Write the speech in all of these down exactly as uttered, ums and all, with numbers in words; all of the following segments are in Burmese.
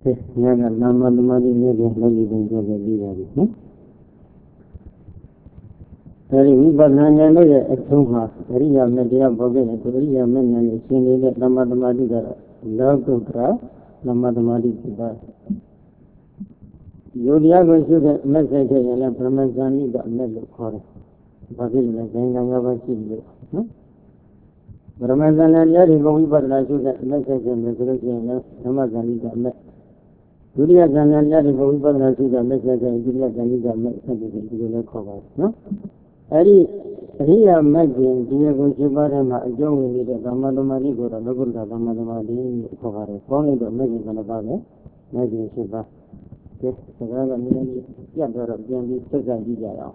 nhà là làm mà làm đi nghe được nó đi đến cho cái gì vậy nhé thì mình bắt đầu nhà nó là không ha thì giờ mình đi học cái này thì giờ mình nhà này xin đi làm mà làm đi ra lao cũng ra làm mà làm đi ra dù đi học cái gì mình sẽ cái này làm mà làm đi ra mình lúc khó बाकी में कहेंगे हम लोग चीज़ ले रमज़ान यार ये कोई बदला जो मैं कहते हैं तो कि मैं रमज़ान का मैं दुनिया जाने यार ये कोई बदला जो मैं कहते हैं दुनिया जाने का मैं सब कुछ जो मैं खोगा ना अरे अरे यार मैं दुनिया को के बारे में जो मेरे दामाद मारी को लोगों का दामाद मारी खोगा है कौन है तो मैं कहना बात है मैं ये से बात के सगा का मेरे क्या डर है कि सजा दी जाए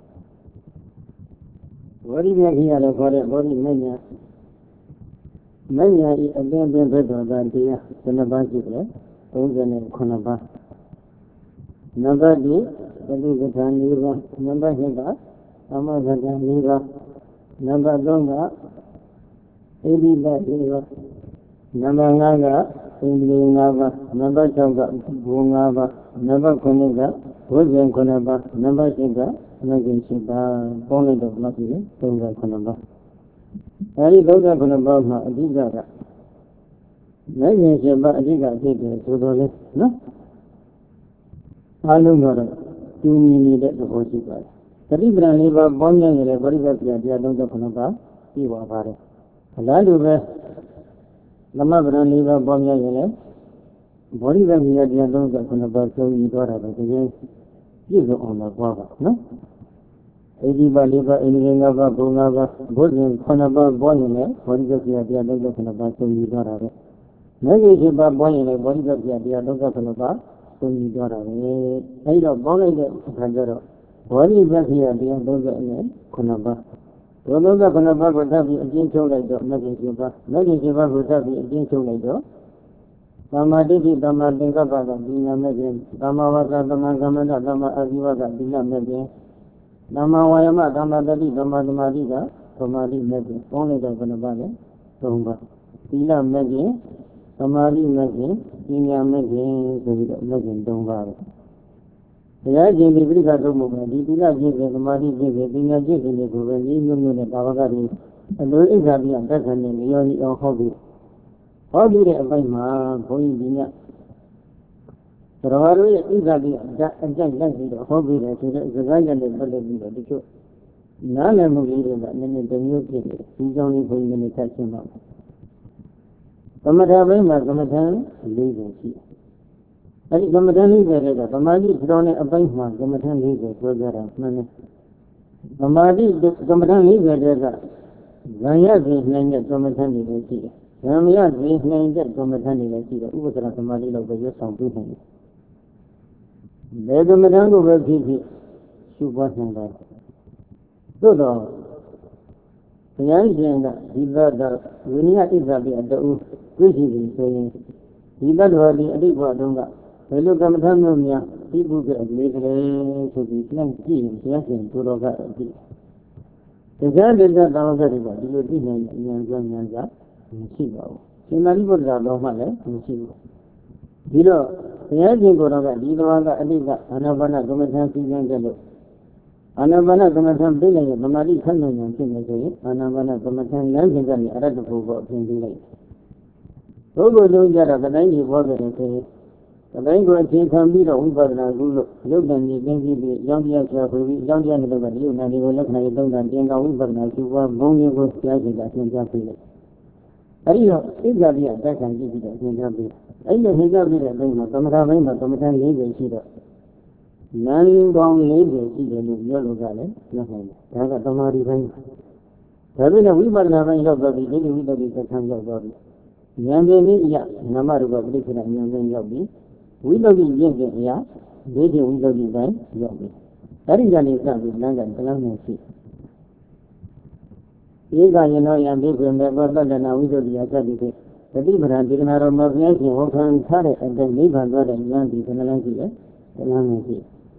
बड़ी व्याख्या यार करे बड़ी नहीं है नहीं है ये अभी अभी बैठो दांतिया चलना बाकी है तो जने खाना बा नंबर दी कभी कथा नहीं बा नंबर है का हमारा कथा नहीं बा नंबर दो का एडी बा नहीं बा नंबर ना का इंद्री ना बा नंबर छः का भूंगा बा नंबर खाने का भोजन खाना बा नंबर छः का मैं शिवा पौने दो लाख है तो उनका खाना बा अरे दो का खाना बा ना अधिक का नहीं शिवा अधिक का ठीक है तो दो ले ना आलू मरा क्यों नहीं दे तो हो चुका है तभी बनाने बा बन जाएंगे बड़ी बात क्या दिया दो का खाना बा ये हुआ बारे लालू में लम्बा बनाने बा बन जाएंगे बड़ी बात क्या दिया दो का खाना बा तो ये द्वारा तो ये ये जो होना हुआ ना एडी वाली बा इनका बा बोंगा बा बहुत खाना बा बोने में बड़ी बात क्या दिया दो का खाना बा तो ये द्वारा है मैं ये बा बोने में बड़ी बात क्या दिया दो का खाना बा तो ये द्वारा है ऐ लो बोले के खंजर बड़ी बात क्या दिया दो का ने खाना बा तो दो का खाना बा को तभी अजीन छोड़ ले दो मैं ये बा मैं ये बा को तभी अजीन छोड़ ले दो समाधि भी समाधि का बात दुनिया में भी समावा का समागम का समा आजीवा का दुनिया में भी समावायमा समाधि समाधि का समाधि में भी कौन का बनवा ले कहूँगा तीला में भी समाधि में भी दुनिया में भी सभी में दूँगा यार जी बिगड़ी का तो मुझे तीला जी के समाधि जी के दुनिया जी के लिए घूमे जी लोगों ने बाबा का भी लोग इस आदमी अंदर करने में योनी और हॉबी हॉबी रे भाई माँ कोई दुनिया परवार में इस आदमी अंदर लगी तो हॉबी रे तो जगह जाने बदले भी तो देखो ना ना मुझे ये बात मैंने दुनिया के चीज़ों में कोई मैंने कैसे माँ कमरा भाई माँ कमरा ले गई अरे कमरा नहीं करेगा हमारी खिलौने अब भाई माँ कमरा नहीं कर रहा मैंने हमारी कमरा नहीं करेगा गया देख लेंगे कमरा नहीं रहती है हम यार देख लेंगे कमरा नहीं रहती है वो तरह हमारी लोग ये सौंपी हैं ले कमरा को बैठी थी सुबह संगा तो तो यार जेंगा दीदा दा दुनिया की जाती है तो कुछ ही तो ये दीदा वाली अधिक बातोंगा पहले कमरा में मियाँ तीबू के अगले करे तो इतना की जैसे तो लोग आती तो क्या देता दावा करेगा ये भी नहीं यहाँ यहाँ जा नहीं बाबू सिंगारी पर ज़्यादा माले नहीं दिलो यार जी को रहा दिलो वाला अधिक आना बना तो मैं ध्यान चीज़ें चलो आना बना तो मैं ध्यान दे लेंगे हमारी घर में ध्यान चीज़ें चाहिए आना बना तो मैं ध्यान नहीं चीज़ें नहीं अरे तो वो अपनी दी नहीं तो वो लोग ज़रा बताएंगे बहुत रहते हैं बताएंगे को अच्छी खामी रहो ऊपर ना गुलो लोग बंदी बंदी भी जांगिया क्या कोई जांगिया नहीं लगा लियो ना दिलो लखना ये तो ना देंगा ऊपर ना सुबह बोंगे को क्या चीज़ आती है क्या चीज़ अरे इस गाड़ी आता है जी भी है भी ऐसे हिसाब भी रहते हैं कमरा में मत कमरा नहीं बेची रहा नानी गाँव नहीं बेची है लोग ये लोग आले ना है क्या का तुम्हारी भाई तभी ना वही बरना भाई लोग कभी नहीं वही कभी कथा लोग कभी यहाँ पे नहीं या नमर को अपने फिर यहाँ पे लोग भी वही कभी ये के या देखे वही कभी भाई लोग भी अरे जाने का भी ना जाने का नहीं सी ये गाय ना यहाँ देखे मैं बता देना वही कभी ऐसा दिखे तभी भरा दिखना रो मर कि वो खान सारे अंदर नहीं भागवा रहे यहाँ भी तो ना की है तो ना की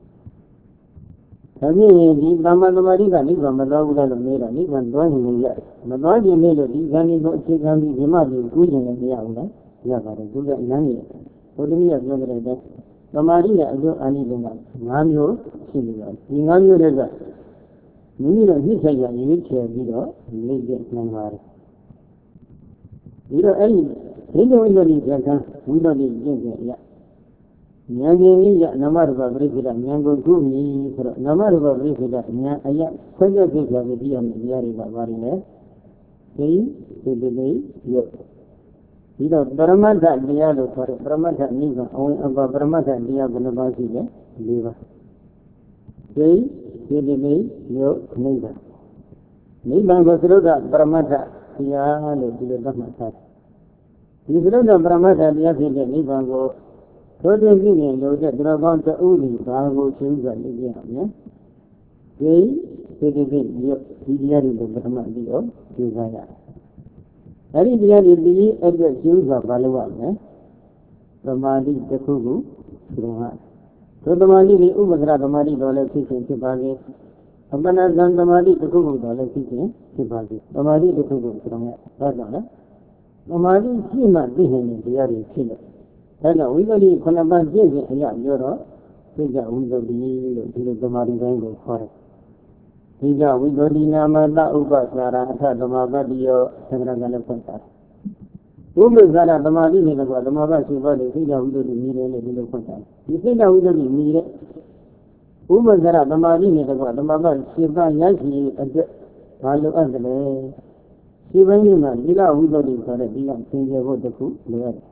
तभी ये दी बामा तुम्हारी का नहीं बामा दो उड़ा लो मेरा नहीं बन दो ही नहीं यार मैं दो ही ले लो दी गानी दो अच्छी गानी बीमार दी कुछ नहीं नहीं आऊँगा या बारे कुछ नहीं ဘုဒ္ဓမြတ်ပြောကြတဲ့သမာဓိရဲ့အကျိုးအာနိသင်က၅မျိုးရှိနေတယ်ဒီ၅မျိုးတွေကမိမိတို့နှိမ့်ဆက်ရရွေးချယ်ပြီးတော့လေ့ကျင့်နိုင်ပါတယ်ဒီတော့အဲ့ဒီဒိဋ္ဌိဝိတ္တိဇကံဝိတ္တိကျင့်ကြရဉာဏ်ရှင်ကြီးကနာမရူပပရိစ္ဆေဒဉာဏ်ကိုကုမြည်ဆိုတော့နာမရူပပရိစ္ဆေဒဉာဏ်အယခွင့်ရပြည့်စွာပြီးပြရမယ့်တရားတွေကဘာတွေလဲဒီဒီဒီလေးရုပ်ဒီတော့ပရမတ္ထတရားလို့ခေါ်တယ်ပရမတ္ထနိဗ္ဗာန်အဝင်အပပရမတ္ထတရားဘယ်နှပါးရှိလဲ၄ပါးဒီဒီဒီလေးရုပ်နိဗ္ဗာန်နိဗ္ဗာန်ကိုသရုပ်ကပရမတ္ထတရားလို့ဒီလိုသတ်မှတ်ထားတယ်ဒီသရုပ်ကပရမတ္ထတရားဖြစ်တဲ့နိဗ္ဗာန်ကိုထိုတွင်ပြည့်နေလို့တဲ့သူတော်ကောင်းတဦးလူဘာကိုရှင်းပြနေကြအောင်နော်ဒီဒီဒီဒီဒီတရားတွေကိုပထမပြီးတော့ကျူးစားရတယ်အဲ့ဒီတရားတွေဒီအဲ့ဒါကျူးစားဘာလို့ရမလဲသမာဓိတစ်ခုခုဆိုတော့သုသမာဓိဒီဥပဒရသမာဓိတော်လည်းဖြစ်ခြင်းဖြစ်ပါလေအပ္ပနာဇံသမာဓိတစ်ခုခုတော်လည်းဖြစ်ခြင်းဖြစ်ပါလေသမာဓိတစ်ခုခုဆိုတော့ဟုတ်တော့လားသမာဓိရှိမှသိနေတရားတွေဖြစ်လို့ဒါကြောင့်ဝိပဿနာခုနပါးပြည့်ခြင်းအရာပြောတော့သိကြဝိပဿနာလို့ဒီလိုသမာဓိတိုင်းကိုခေါ်တယ်ဒီကဝိပဿနာမတဥပ္ပစာရအထသမာပတ္တိယောသံဃာကလည်းဖွင့်တာဥပ္ပစာရသမာဓိနဲ့ကသမာပရှိပါလေသိကြဝိပဿနာမြည်တယ်လို့ဒီလိုဖွင့်တာဒီသိကြဝိပဿနာမြည်တဲ့ဥပ္ပစာရသမာဓိနဲ့ကသမာပရှိပါရရှိအတွက်ဘာလို့အပ်တယ်လဲဒီဘင်းမှာဒီကဝိပဿနာဆိုတဲ့ဒီကသင်္ကြန်ဖို့တစ်ခုလိုရတယ်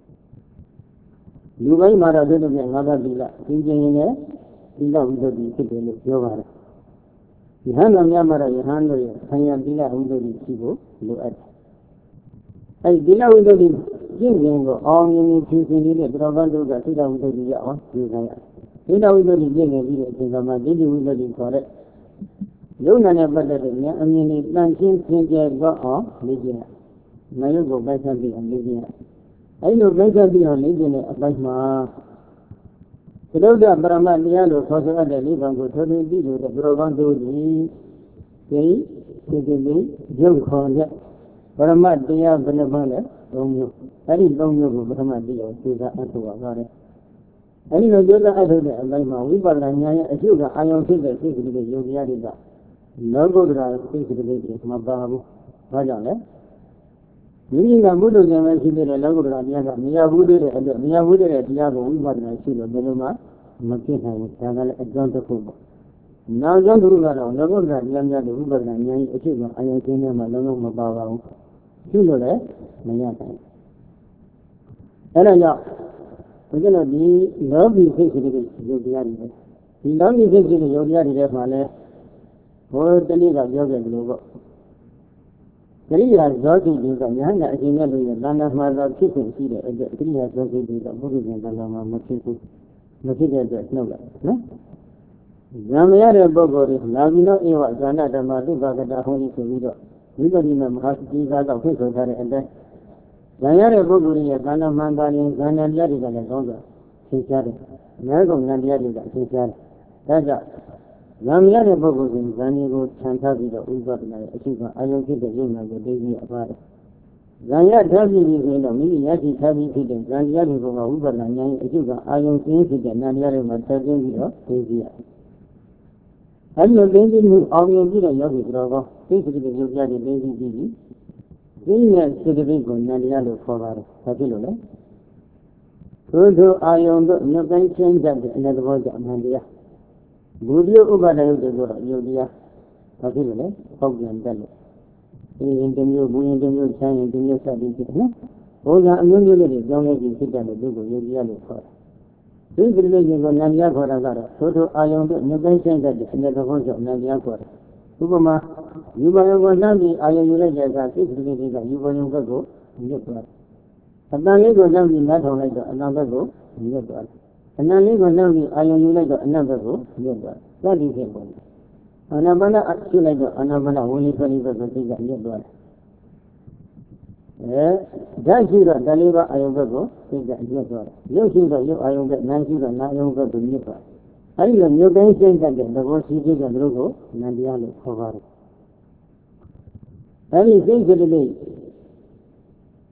လူပိုင်းမှာတော့ဒီလိုမျိုးငါးပါးသီလသင်္ကြန်ရင်လည်းဒီကဝိပဿနာဖြစ်တယ်လို့ပြောပါတယ်ယဟန်တော်များမှာတော့ယဟန်တို့ရဲ့ဆံရသီလဝိပဿနာရှိဖို့လိုအပ်တယ်အဲဒီသီလဝိပဿနာကျင့်ခြင်းကိုအောင်မြင်မြင်ဖြည့်ဆင်းနေတဲ့သရဝတ္တုကသီလဝိပဿနာရအောင်ပြုနိုင်ရတယ်သီလဝိပဿနာကျင့်နေပြီးတဲ့အချိန်မှာဒိဋ္ဌိဝိပဿနာခေါ်တဲ့ယုံနာနဲ့ပတ်သက်တဲ့ဉာဏ်အမြင်တွေတန်ရှင်းသင်ကြတော့အောင်လေ့ကျင့်ရနာယုတ်ကိုပိုက်ဆက်ပြီးအောင်လေ့ကျင့်ရအဲဒီလိုပိုက်ဆက်ပြီးအောင်လေ့ကျင့်တဲ့အပိုင်းမှာသရုပ်ဒပရမတရားလို့ခေါ်ဆိုတဲ့နိဗ္ဗာန်ကိုထိုးထွင်းပြီးလို့ဘုရားကောင်းတို့သည်ဒီဒီဒီလေးရုပ်ခေါ်တဲ့ပရမတရားဘယ်နှပါးလဲ၃မျိုးအဲဒီ၃မျိုးကိုပထမပြီးအောင်သိတာအထောက်ပါပါတယ်အဲဒီလိုသိတာအထောက်တဲ့အပိုင်းမှာဝိပဿနာဉာဏ်ရဲ့အကျိုးကအာယုံဖြစ်တဲ့စိတ်ကလေးတွေယုံကြည်ရတဲ့လောကုတ္တရာစိတ်ကလေးတွေမပါဘူးဘာကြောင့်လဲမိမိကဘုဒ္ဓဉာဏ်ပဲရှိတဲ့လောကုတ္တရာတရားကမရဘူးတဲ့အတွက်မရဘူးတဲ့တရားကိုဝိပဿနာရှိလို့ဘယ်လိုမှမဖြစ်နိုင်ဘူးဒါကလည်းအကြောင်းတစ်ခုပေါ့နောက်ဆုံးတစ်ခုကတော့လောကုတ္တရာတရားများတဲ့ဝိပဿနာဉာဏ်အဖြစ်ကအယုံခြင်းနဲ့မှလုံးလုံးမပါပါဘူးရှိလို့လည်းမရနိုင်အဲဒါကြောင့်ဘုရားတို့ဒီလောကီစိတ်ကလေးယုတ်တရားတွေဒီလောကီစိတ်ကလေးယုတ်တရားတွေထဲမှာလည်းဘုရားတနည်းကပြောခဲ့တယ်လို့ပေါ့ကရိယာဇောတိတွေကညာနာအရှင်မြတ်တို့ရဲ့တဏ္ဍာမှာတော့ဖြစ်ဖြစ်ရှိတဲ့အတွက်ကရိယာဇောတိတွေကဘုရားရှင်တဏ္ဍာမှာမဖြစ်ဘူးမဖြစ်တဲ့အတွက်နှုတ်လိုက်နော်။ဉာဏ်မရတဲ့ပုဂ္ဂိုလ်တွေလာပြီးတော့ဧဝဇာဏဓမ္မသုဘဂတဟောဒီဆိုပြီးတော့ဝိပဿနာမဟာစတိကာတော့ဖြစ်ဆိုထားတဲ့အတိုင်းဉာဏ်ရတဲ့ပုဂ္ဂိုလ်ရဲ့တဏ္ဍာမှန်ပါရင်ဉာဏ်တရားတွေကလည်းကောင်းစွာသင်ကြားတယ်။အများဆုံးဉာဏ်တရားတွေကသင်ကြားတယ်။ဒါကြောင့်ဉာဏ်ရတဲ့ပုဂ္ဂိုလ်ကဉာဏ်ကိုခြံထားပြီးတော့ဥပဒနာရဲ့အရှိကအာယုဖြစ်တဲ့ယုံနာကိုသိပြီးအပါတယ်။ဉာဏ်ရထားပြီးပြီဆိုတော့မိမိရရှိထားပြီးဖြစ်တဲ့ဉာဏ်တရားတွေကဥပဒနာဉာဏ်ရဲ့အရှိကအာယုသိဖြစ်တဲ့ဉာဏ်တရားတွေမှာထည့်သွင်းပြီးတော့သိကြရတယ်။အဲဒီလိုသိပြီးမှုအောင်မြင်ပြီးတော့ယောဂီတော်ကသိစိတ်တွေရုပ်ရည်သိပြီးပြီးပြီးသိရဲ့စိတ်တွေကိုဉာဏ်တရားလို့ခေါ်ပါတယ်။ဘာဖြစ်လို့လဲ။ထို့ထိုအာယုတို့မြတ်တိုင်းချင်းကြတဲ့အနတ္တဘောကြောင့်အမှန်တရားဘူရိဥပဒယုတ်တွေဆိုတော့ယုတ်တရားဘာဖြစ်လို့လဲပေါက်ပြန်တက်လို့ဒီရင်တမျိုးဘူးရင်တမျိုးချမ်းရင်တမျိုးစသည်ဖြစ်နော်ဘုရားအမျိုးမျိုးလေးတွေကြောင်းလေးကြီးဖြစ်တဲ့လူကိုယုတ်တရားလို့ခေါ်တယ်ဒီပြိလိကိုနာမည်ခေါ်တာကတော့သို့ထိုအာယုံတို့မြတ်တိုင်းဆိုင်တဲ့အနတ္တဘောကြောင့်နာမည်ခေါ်တယ်ဥပမာယူပါယုံကိုနှမ်းပြီးအာယုံယူလိုက်တဲ့အခါသိပြိလိတွေကယူပါယုံဘက်ကိုညွတ်သွားတယ်အတန်လေးကိုနှမ်းပြီးနားထောင်လိုက်တော့အနာဘက်ကိုညွတ်သွားတယ်အနန္လေးကိုနှုတ်ပြီးအာယုံယူလိုက်တော့အနတ်ဘက်ကိုညွတ်သွားတယ်။သတိဖြစ်ပေါ်တယ်။အာနာပါနအရှုလိုက်တော့အာနာပါနဝိလိပရိဘက်ကိုသိကညွတ်သွားတယ်။အဲဓာတ်ရှိတော့ဓာတ်လေးပါအာယုံဘက်ကိုသိကညွတ်သွားတယ်။ရုပ်ရှိတော့ရုပ်အာယုံဘက်နာမ်ရှိတော့နာမ်အာယုံဘက်ကိုညွတ်သွားတယ်။အဲဒီလိုညွတ်တိုင်းစိတ်တတ်တဲ့သဘောရှိတဲ့ကတို့ကိုနန္တရားလို့ခေါ်ပါတယ်။အဲဒီစိတ်ကလေး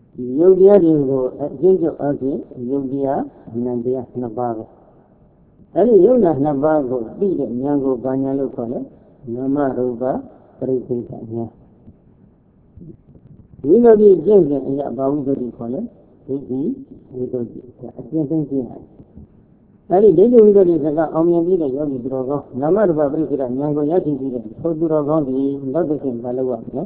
ယုတ်တရားတွေကိုအကျဉ်းချုပ်အဖြစ်ယုတ်တရားနာတရားနှစ်ပါးပဲအဲဒီယုတ်နာနှစ်ပါးကိုသိတဲ့ဉာဏ်ကိုဘာဉာဏ်လို့ခေါ်လဲနာမရူပပရိသေသဉာဏ်ဝိသုဒ္ဓိကျင့်စဉ်အရာဘာဝိသုဒ္ဓိခေါ်လဲဒိဋ္ဌိဝိသုဒ္ဓိအကျဉ်းသိကျင့်ရတယ်အဲဒီဒိဋ္ဌိဝိသုဒ္ဓိစကားအောင်မြင်ပြီးတဲ့ယောဂီသူတော်ကောင်းနာမရူပပရိသေသဉာဏ်ကိုရရှိပြီးတဲ့ထိုသူတော်ကောင်းဒီနောက်တစ်ဆင့်ဘာလို့ရမလဲ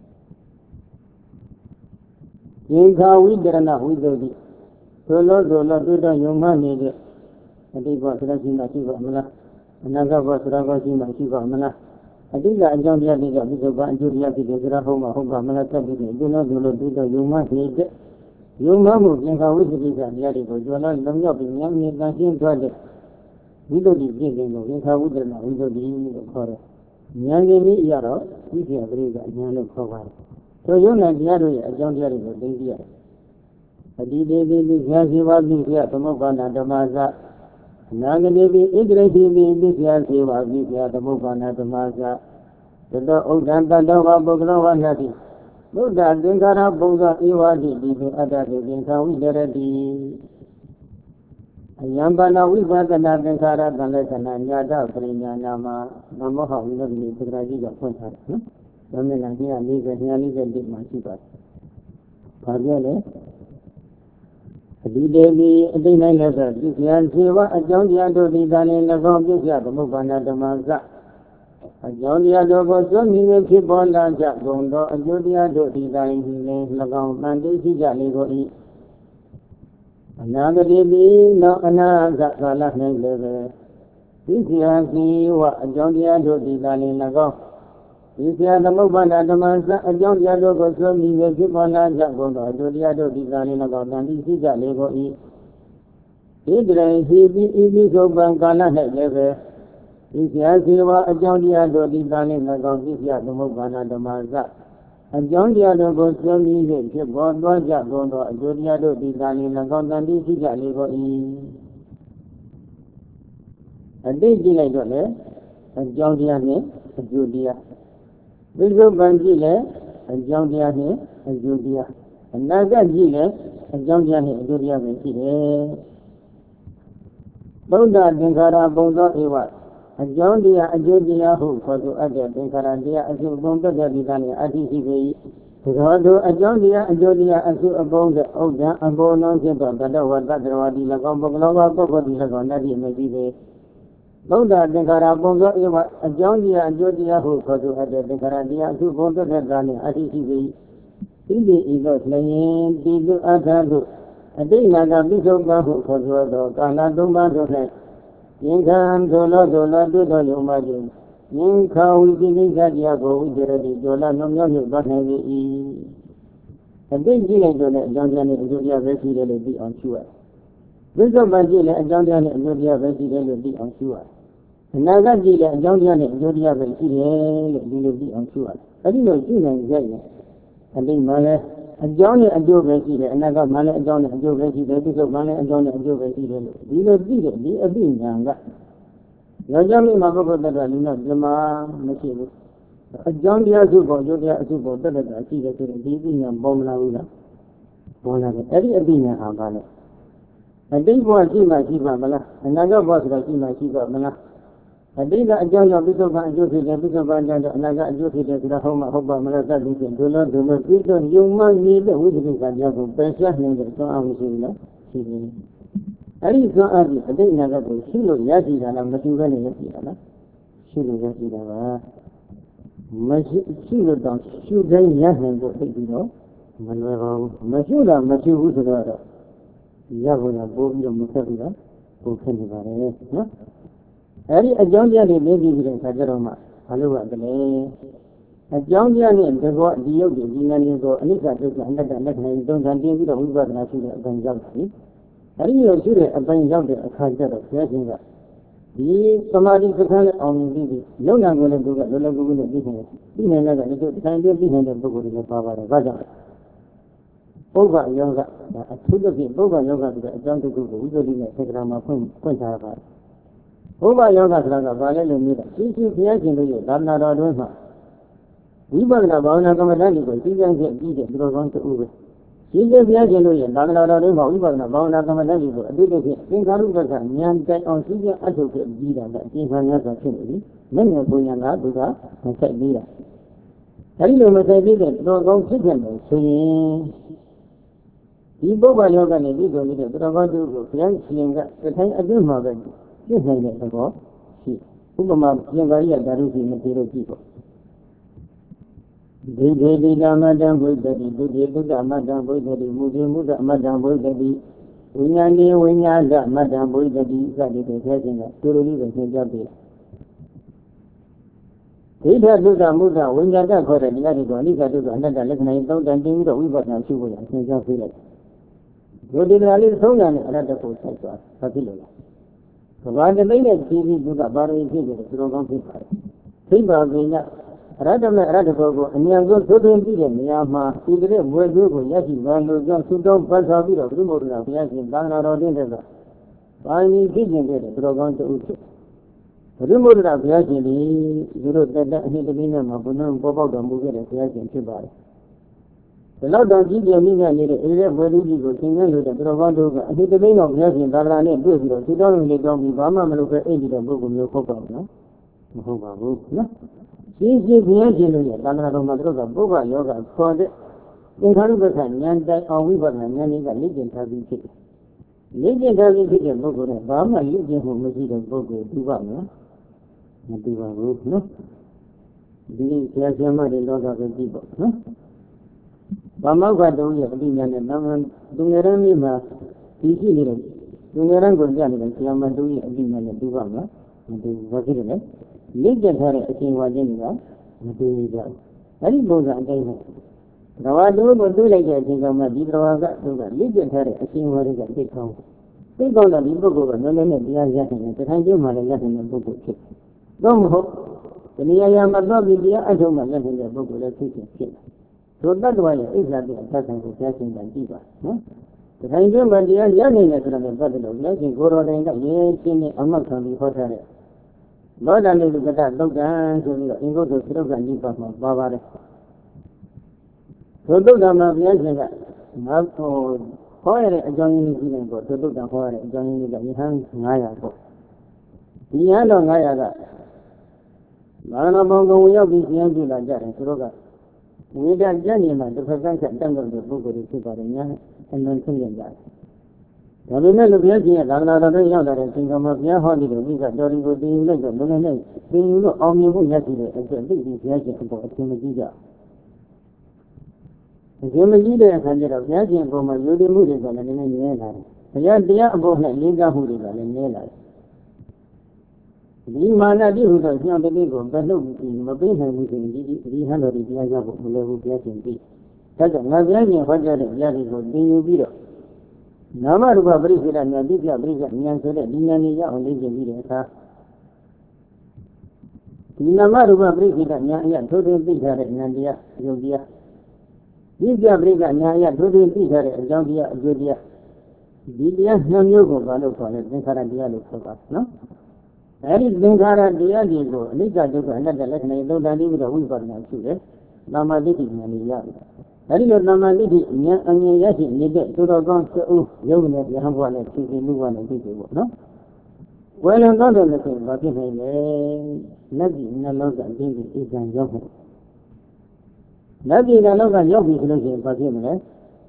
ယေခာဝိတရဏဝိသုဒ္ဓိဆိုလို့ဆိုလို့တွေ့တော့ယုံမှနေတဲ့အတိတ်ဘဝသရရှိမှရှိပါမလားအနာဂတ်ဘဝသရကောရှိမှရှိပါမလားအတိတ်ကအကြောင်းတရားတွေကဒီလိုပါအကျိုးတရားဖြစ်တယ်ဆိုတာဟုတ်မှာဟုတ်ပါမလားသက်ပြီးတယ်ဒီလိုဆိုလို့တွေ့တော့ယုံမှနေတဲ့ယုံမှမှုယေခာဝိသုဒ္ဓိကတရားတွေကိုကျော်လာလုံရောက်ပြီးဉာဏ်ဉာဏ်တန်ရှင်းထွက်တဲ့ဝိသုဒ္ဓိပြည့်စုံကိုယေခာဝိတရဏဝိသုဒ္ဓိလို့ခေါ်တယ်ဉာဏ်ရှင်ကြီးအရတော့သိပြပရိကဉာဏ်လို့ခေါ်ပါတယ်ဆိုယုံနဲ့တရားတို့ရဲ့အကြောင်းတရားတွေကိုသိသိရတယ်အတိတေတိသိခါစီဝါသိခါသမုပ္ပါဒဓမ္မဇနာဂတိပိဣတရိတိပိသိခါစီဝါသိခါသမုပ္ပါဒဓမ္မဇသတောဥဒ္ဒံတတောဝပုဂ္ဂလောဝနတိဘုဒ္ဓသင်္ခါရပုံစံဧဝတိဒီပိအတ္တတိသင်္ခါဝိတရတိအယံပါဏဝိပဿနာသင်္ခါရသံလက္ခဏာညာတပရိညာနာမှာနမောဟဝိနတိသက္ကရာကြီးကဖွင့်ထားတယ်နော်။ဒါနဲ့လည်း၂၄၀ ၂၄၁မှာရှိပါတယ်။ဘာပြောလဲ။အဒီတေဒီအတိတ်၌လည်းဆိုပြည့်စုံစေဝအကြောင်းတရားတို့ဒီသာလင်၎င်းပြည့်စုံသမုပ္ပါဒဓမ္မစအကြောင်းတရားတို့ကိုစွန့်မြင်ဖြစ်ပေါ်လာကြကုန်သောအကျိုးတရားတို့ဒီသာလင်လည်း၎င်းတန်တိရှိကြလေကို၏အနာဂတိပိနောက်အနာဂတ်ကာလ၌လည်းပဲပြည့်စုံစေဝအကြောင်းတရားတို့ဒီသာလင်၎င်းဒီဆရာသမုပ္ပါဒဓမ္မစအကြောင်းတရားတို့ကိုစွန့်မြင်ဖြစ်ပေါ်လာကြကုန်သောအကျိုးတရားတို့ဒီသာလင်၎င်းတန်တိရှိကြလေကို၏ဣတရေဟိပိဣပိသုပ္ပံကာလ၌လည်းပဲဒီဆရာစေဝအကြောင်းတရားတို့ဒီသာလင်၎င်းပြည့်စုံသမုပ္ပါဒဓမ္မစအကြောင်းတရားတို့ကိုစွန့်မြင်ဖြစ်ပေါ်သွားကြကုန်သောအကျိုးတရားတို့ဒီသာလင်၎င်းတန်တိရှိကြလေကို၏အတိတ်ကြည့်လိုက်တော့လေအကြောင်းတရားနဲ့အကျိုးတရားဝိသုပ္ပံကြည့်လေအကြောင်းတရားနဲ့အကျိုးတရားအနာဂတ်ကြည့်လေအကြောင်းတရားနဲ့အကျိုးတရားပဲရှိတယ်ဗုဒ္ဓသင်္ခါရပုံသောဧဝအကြောင်းတရားအကျိုးတရားဟုခေါ်ဆိုအပ်တဲ့သင်္ခါရတရားအစုပုံတက်တဲ့ဒီကနေ့အတ္တိရှိပေ၏ဒါသောအကြောင်းတရားအကျိုးတရားအစုအပုံတဲ့ဥဒ္ဒံအဘောလုံးဖြစ်သောတတဝတ္တရဝတိ၎င်းပုဂ္ဂလောကပုဂ္ဂိုလ်ဒီ၎င်းနတ္တိမရှိပေဗုဒ္ဓသင်္ခါရပုံသောဧဝအကြောင်းတရားအကျိုးတရားဟုခေါ်ဆိုအပ်တဲ့သင်္ခါရတရားအစုပုံတက်တဲ့ဒါနဲ့အတ္တိရှိပေ၏ဒီဒီဤသို့လျင်ဒီလူအထာတို့အတိတ်နာကပိဿုပံဟုခေါ်ဆိုသောကာလသုံးပါးတို့၌ယင်ခံသို့လို့သို့လို့တွေ့တော်ယုံမှခြင်းယင်ခာဝိတိကိစ္စတရားကိုဝိတရတိကျော်လာနှုံမြောက်မြုပ်သွားနိုင်၏အတိတ်ကြည့်လိုက်တော့လည်းအကြောင်းတရားနဲ့အကျိုးတရားပဲရှိတယ်လို့သိအောင်ရှုရတယ်ဝိသုပ္ပန်ကြည့်လည်းအကြောင်းတရားနဲ့အကျိုးတရားပဲရှိတယ်လို့သိအောင်ရှုရတယ်အနာဂတ်ကြည့်လည်းအကြောင်းတရားနဲ့အကျိုးတရားပဲရှိတယ်လို့ဒီလိုသိအောင်ရှုရတယ်အဲဒီလိုရှုနိုင်ကြရင်အတိတ်မှာလည်းအကြောင်းနဲ့အကျိုးပဲရှိတယ်အနာဂတ်မှာလည်းအကြောင်းနဲ့အကျိုးပဲရှိတယ်ဝိသုပ္ပန်လည်းအကြောင်းနဲ့အကျိုးပဲရှိတယ်လို့ဒီလိုသိတဲ့ဒီအပိညာကယောက်ျားမိမှာပုဂ္ဂိုလ်တ attva လူနဲ့ပြမမရှိဘူးအကြောင်းတရားစုပေါ်အကျိုးတရားအစုပေါ်တက်တက်တာရှိတယ်ဆိုရင်ဒီအပိညာပေါ်မလာဘူးလားပေါ်လာတယ်အဲ့ဒီအပိညာဟာဘာလဲအတိတ်ဘဝရှိမှရှိပါမလားအနာဂတ်ဘဝဆိုတာရှိမှရှိပါမလားအတိတ်ကအကြောင်းကြောင့်ပိဿုပံအကျိုးဖြစ်တယ်ပိဿုပံကြောင့်အနာဂတ်အကျိုးဖြစ်တယ်ဆိုတာဟုတ်မှဟုတ်ပါမလားသတ်ပြီးပြင်ဒုလောဒုလောပြီးတော့ယုံမှနေတဲ့ဝိသေကိစ္စတရားကိုပယ်ရှားနိုင်တဲ့အစွမ်းအားမရှိဘူးလားရှိတယ်အဲ့ဒီစွမ်းအားကြီးအတိတ်အနာဂတ်ကိုရှိလို့ရရှိတာလားမရှိဘဲနဲ့ရရှိတာလားရှိလို့ရရှိတာပါမရှိရှိလို့တော့ရှိတိုင်းရနိုင်ဖို့သိပြီးတော့မလွယ်ပါဘူးမရှိတာမရှိဘူးဆိုတော့ရဖို့ကပိုးပြီးတော့မဆက်ဘူးလားပိုးဖြစ်နေပါလေနော်အဲ့ဒီအကြောင်းတရားတွေနေပြီးတဲ့အခါကျတော့မှဘာလို့ရကလဲအကြောင်းတရားနဲ့တကောဒီယုတ်ဒီဉာဏ်တွေကိုအနိစ္စဒုက္ခအနတ္တလက္ခဏာသုံးဌာန်တင်ပြီးတော့ဝိပဿနာရှိတဲ့အပိုင်းရောက်ပြီအဲ့ဒီလိုရှိတဲ့အပိုင်းရောက်တဲ့အခါကျတော့ဘုရားရှင်ကဒီသမာဓိစခန်းနဲ့အောင်မြင်ပြီးပြီယုံနာကိုလည်းသူကလောလောကူကူနဲ့ပြီးနေတယ်ပြီးနေလည်းကဒီလိုတိုင်းပြပြီးနေတဲ့ပုဂ္ဂိုလ်တွေလည်းပါပါတယ်ဘာကြောင့်ပုဗ္ဗယောဂအထူးသဖြင့်ပုဗ္ဗယောဂဆိုတဲ့အကြောင်းတစ်ခုကိုဝိသုဒ္ဓိနဲ့သေကရာမှာဖွင့်ဖွင့်ထားပါတယ်ပုဗ္ဗယောဂဆိုတာကဘာလဲလို့မြင်တာရှိရှိဘုရားရှင်တို့ရဲ့သာသနာတော်တွင်မှာဝိပဿနာဘာဝနာကမ္မဋ္ဌာန်းတွေကိုသိကြခြင်းအကြည့်တဲ့သူတော်ကောင်းတူပဲရှိစေပြခြင်းတို့ရဲ့သာသနာတော်တွေမှာဥပဒနာဘာဝနာကမ္မဋ္ဌာန်းတွေကိုအတူတူဖြင့်သင်္ခါရုပ္ပကဉာဏ်တိုင်အောင်ရှိစေအထုပ်ဖြစ်ပြီးတာကအကျဉ်းခံများစွာဖြစ်နေပြီမျက်မြင်ပုံညာကသူကမဆက်ပြီးတာအဲဒီလိုမဆက်ပြီးတဲ့တော်ကောင်းဖြစ်ခဲ့လို့ဆိုရင်ဒီပုဗ္ဗယောကနေပြီးဆိုပြီးတဲ့တော်ကောင်းသူကိုဘုရားရှင်ကတထိုင်အတွင်းမှာပဲပြည့်နိုင်တဲ့သဘောရှိဥပမာပြင်ပါရိယဓာတုစီမပြေလို့ကြည့်ပေါ့ဒီဒေတိဓမ္မတံဘုဒ္ဓတိဒုတိယသုဒ္ဓမတ္တံဘုဒ္ဓတိမူတိမုဒ္ဓမတ္တံဘုဒ္ဓတိဝိညာဏေဝိညာဏမတ္တံဘုဒ္ဓတိစသည်ဖြင့်ဆရာရှင်ကတူတူလေးပဲသင်ကြားပေးဒိဋ္ဌသုဒ္ဓမုဒ္ဓဝိညာဏခေါ်တဲ့တရားတွေကိုအနိစ္စဒုက္ခအနတ္တလက္ခဏာသုံးတန်တင်ပြီးတော့ဝိပဿနာရှုဖို့ရသင်ကြားပေးလိုက်ဒီဒီကလေးသုံးတယ်အရတ္တကိုဆက်သွားဘာဖြစ်လို့လဲကဘာတသိတဲ့ခြေပြီးသူကပါရမီဖြစ်တယ်သူတော်ကောင်းဖြစ်ပါတယ်သိပါပညာအရတ္တမဲ့အရတ္တကိုအမြန်ဆုံးသိုးသွင်းပြီးတဲ့နေရာမှာဒီကလေးဝေကျိုးကိုရရှိပါလို့ကြောင့်သုတောပတ်ထားပြီးတော့ဘုရားဘုရားရှင်သာသနာတော်တင်တဲ့ကပါရမီဖြစ်ခြင်းတဲ့သူတော်ကောင်းတူဖြစ်ဘုရားဘုရားရှင်ဒီသူတို့တက်တဲ့အနှစ်တည်းနဲ့မှာဘုန်းတော်ပေါ်ပေါက်တော်မူခဲ့တဲ့ဘုရားရှင်ဖြစ်ပါတယ်ဒီလောက်တောင်ကြီးပြင်းမြင့်နေတဲ့အေးတဲ့ဘွယ်လူကြီးကိုသင်္ကန်းလို့တဲ့သူတော်ကောင်းတို့ကအနှစ်တည်းတော့ဘုရားရှင်သာသနာနဲ့တွေ့ပြီးတော့သုတောလုံးလေးတောင်းပြီးဘာမှမလုပ်ပဲအိပ်နေတဲ့ပုဂ္ဂိုလ်မျိုးဟုတ်ပါဘူးနော်မဟုတ်ပါဘူးနော်ရှင်းရှင်းဘုရားရှင်တို့ရဲ့သာသနာတော်မှာတို့ကပုဗ္ဗယောဂခေါ်တဲ့သင်္ခါရုပ္ပကဉာဏ်တိုင်အောင်ဝိပဿနာဉာဏ်လေးကလေ့ကျင့်ထားပြီးဖြစ်တယ်။လေ့ကျင့်ထားပြီးဖြစ်တဲ့ပုဂ္ဂိုလ်နဲ့ဘာမှလေ့ကျင့်မှုမရှိတဲ့ပုဂ္ဂိုလ်တူပါမလား။မတူပါဘူးနော်။ဒီဆရာဆရာမတွေတော့ပဲကြည့်ပေါ့နော်။ဘာမောက္ခတုံးရဲ့အတိညာနဲ့တမန်သူငယ်ရမ်းမိမှာဒီရှိနေတဲ့သူငယ်ရမ်းကိုကြနေတဲ့ဆရာမတုံးရဲ့အတိညာနဲ့တူပါမလား။မတူဘူးဘာဖြစ်လဲ။လေ့ကျင့်ထားတဲ့အချိန်ဝါချင်းကမတူဘူးကြ။အဲဒီပုံစံအတိုင်းပဲ။တော်ဝါတို့ကိုတွေးလိုက်တဲ့အချိန်ကမှဒီတော်ဝါကသူကလေ့ကျင့်ထားတဲ့အချိန်ဝါတွေကသိကောင်း။သိကောင်းတော့ဒီပုဂ္ဂိုလ်ကလည်းလည်းနဲ့တရားရနိုင်တယ်။တထိုင်ကျုံမှလည်းရနိုင်တဲ့ပုဂ္ဂိုလ်ဖြစ်တယ်။တော့မဟုတ်ဒီနေရာမှာတော့ဒီတရားအထုံးမှရနိုင်တဲ့ပုဂ္ဂိုလ်လည်းဖြစ်ဖြစ်ဖြစ်တယ်။သို့တတ်တော်ရဲ့အိစ္ဆာတိအသက်ဆိုင်ကိုကြားရှင်ကကြည့်ပါနော်။တထိုင်ကျုံမှတရားရနိုင်တယ်ဆိုတော့ပတ်တယ်လို့လည်းရှင်ကိုတော်တိုင်ကရေးချင်းနဲ့အမှတ်ခံပြီးဟောထားတဲ့လောဒနုကတသုတ်တံဆိုပြီးတော့အင်္ဂုတ္တသုတ်ကနိဗ္ဗာန်မှာပါပါတယ်။သုတ်တံမှာဘုရားရှင်ကငါဟောဟောရတဲ့အကြောင်းရင်းကြီးနေပေါ့သုတ်တံဟောရတဲ့အကြောင်းရင်းကြီးကယဟန်ငါးရာပေါ့။ဒီယဟန်တော်ငါးရာကမာနဘောင်ကဝင်ရောက်ပြီးကျင်းပြလာကြတယ်သူတို့ကဝိဒတ်ကျမ်းနေမှာတစ်ဖက်ကန်းချက်တတ်တဲ့ပုဂ္ဂိုလ်တွေဖြစ်ပါတယ်ညာအလွန်ဆုံးရကြတယ်။ဒါပေမဲ့လူဘုရားရှင်ရဲ့သာသနာတော်တွေရောက်လာတဲ့သင်္ကမဘုရားဟောဒီလိုဝိကတော်ရီကိုသင်ယူလိုက်တော့လုံနေနဲ့သင်ယူလို့အောင်မြင်ဖို့ရရှိတဲ့အကျင့်သိပြီးဘုရားရှင်အပေါ်အထင်မကြီးကြအထင်မကြီးတဲ့အခါကျတော့ဘုရားရှင်အပေါ်မှာယူတည်မှုတွေကလည်းနည်းနည်းနည်းလာတယ်ဘုရားတရားအပေါ်နဲ့လေးစားမှုတွေကလည်းနည်းလာတယ်ဒီမာနတိဟုသောညောင်းတတိကိုဘယ်လို့မပေးနိုင်ဘူးဆိုရင်ဒီဒီဟန်တော်ဒီတရားရဖို့မလိုဘူးဘုရားရှင်ပြီးဒါကြောင့်ငါဘုရားရှင်ဟောကြားတဲ့တရားတွေကိုသင်ယူပြီးတော့နာမရူပပရိစ္ဆေဒဉာဏ်တိပြပရိစ္ဆေဉာဏ်ဆိုတဲ့ဒီဉာဏ်ကြီးရအောင်လေ့ကျင့်ပြီးတဲ့အခါဒီနာမရူပပရိစ္ဆေဒဉာဏ်အရထိုးထွင်းသိထားတဲ့ဉာဏ်တရားယုံတရားဒီပြပရိစ္ဆေဉာဏ်အရထိုးထွင်းသိထားတဲ့အကြောင်းတရားအကျိုးတရားဒီတရားနှမျိုးကိုဘာလို့ခေါ်လဲသင်္ခါရတရားလို့ခေါ်ပါနော်အဲဒီသင်္ခါရတရားတွေကိုအနိစ္စဒုက္ခအနတ္တလက္ခဏာသုံးတန်ပြီးတော့ဝိပဿနာရှုတယ်နာမတိတိဉာဏ်ကြီးရတယ်အဲဒီလိုသမ္မာတိဋ္ဌိဉာဏ်အမြင်ရရှိနေတဲ့သူတော်ကောင်းသအိုးယုံနဲ့ဉာဏ်ဘဝနဲ့သိသိမှုဘဝနဲ့သိသိပေါ့နော်။ဝေလွန်သောတဲ့လက်ကိုဘာဖြစ်နိုင်လဲ။နတ်ပြည်နှလုံးကအင်းကြီးအေကံရောက်မှု။နတ်ပြည်နှလုံးကရောက်ပြီဆိုလို့ရှိရင်ဘာဖြစ်မလဲ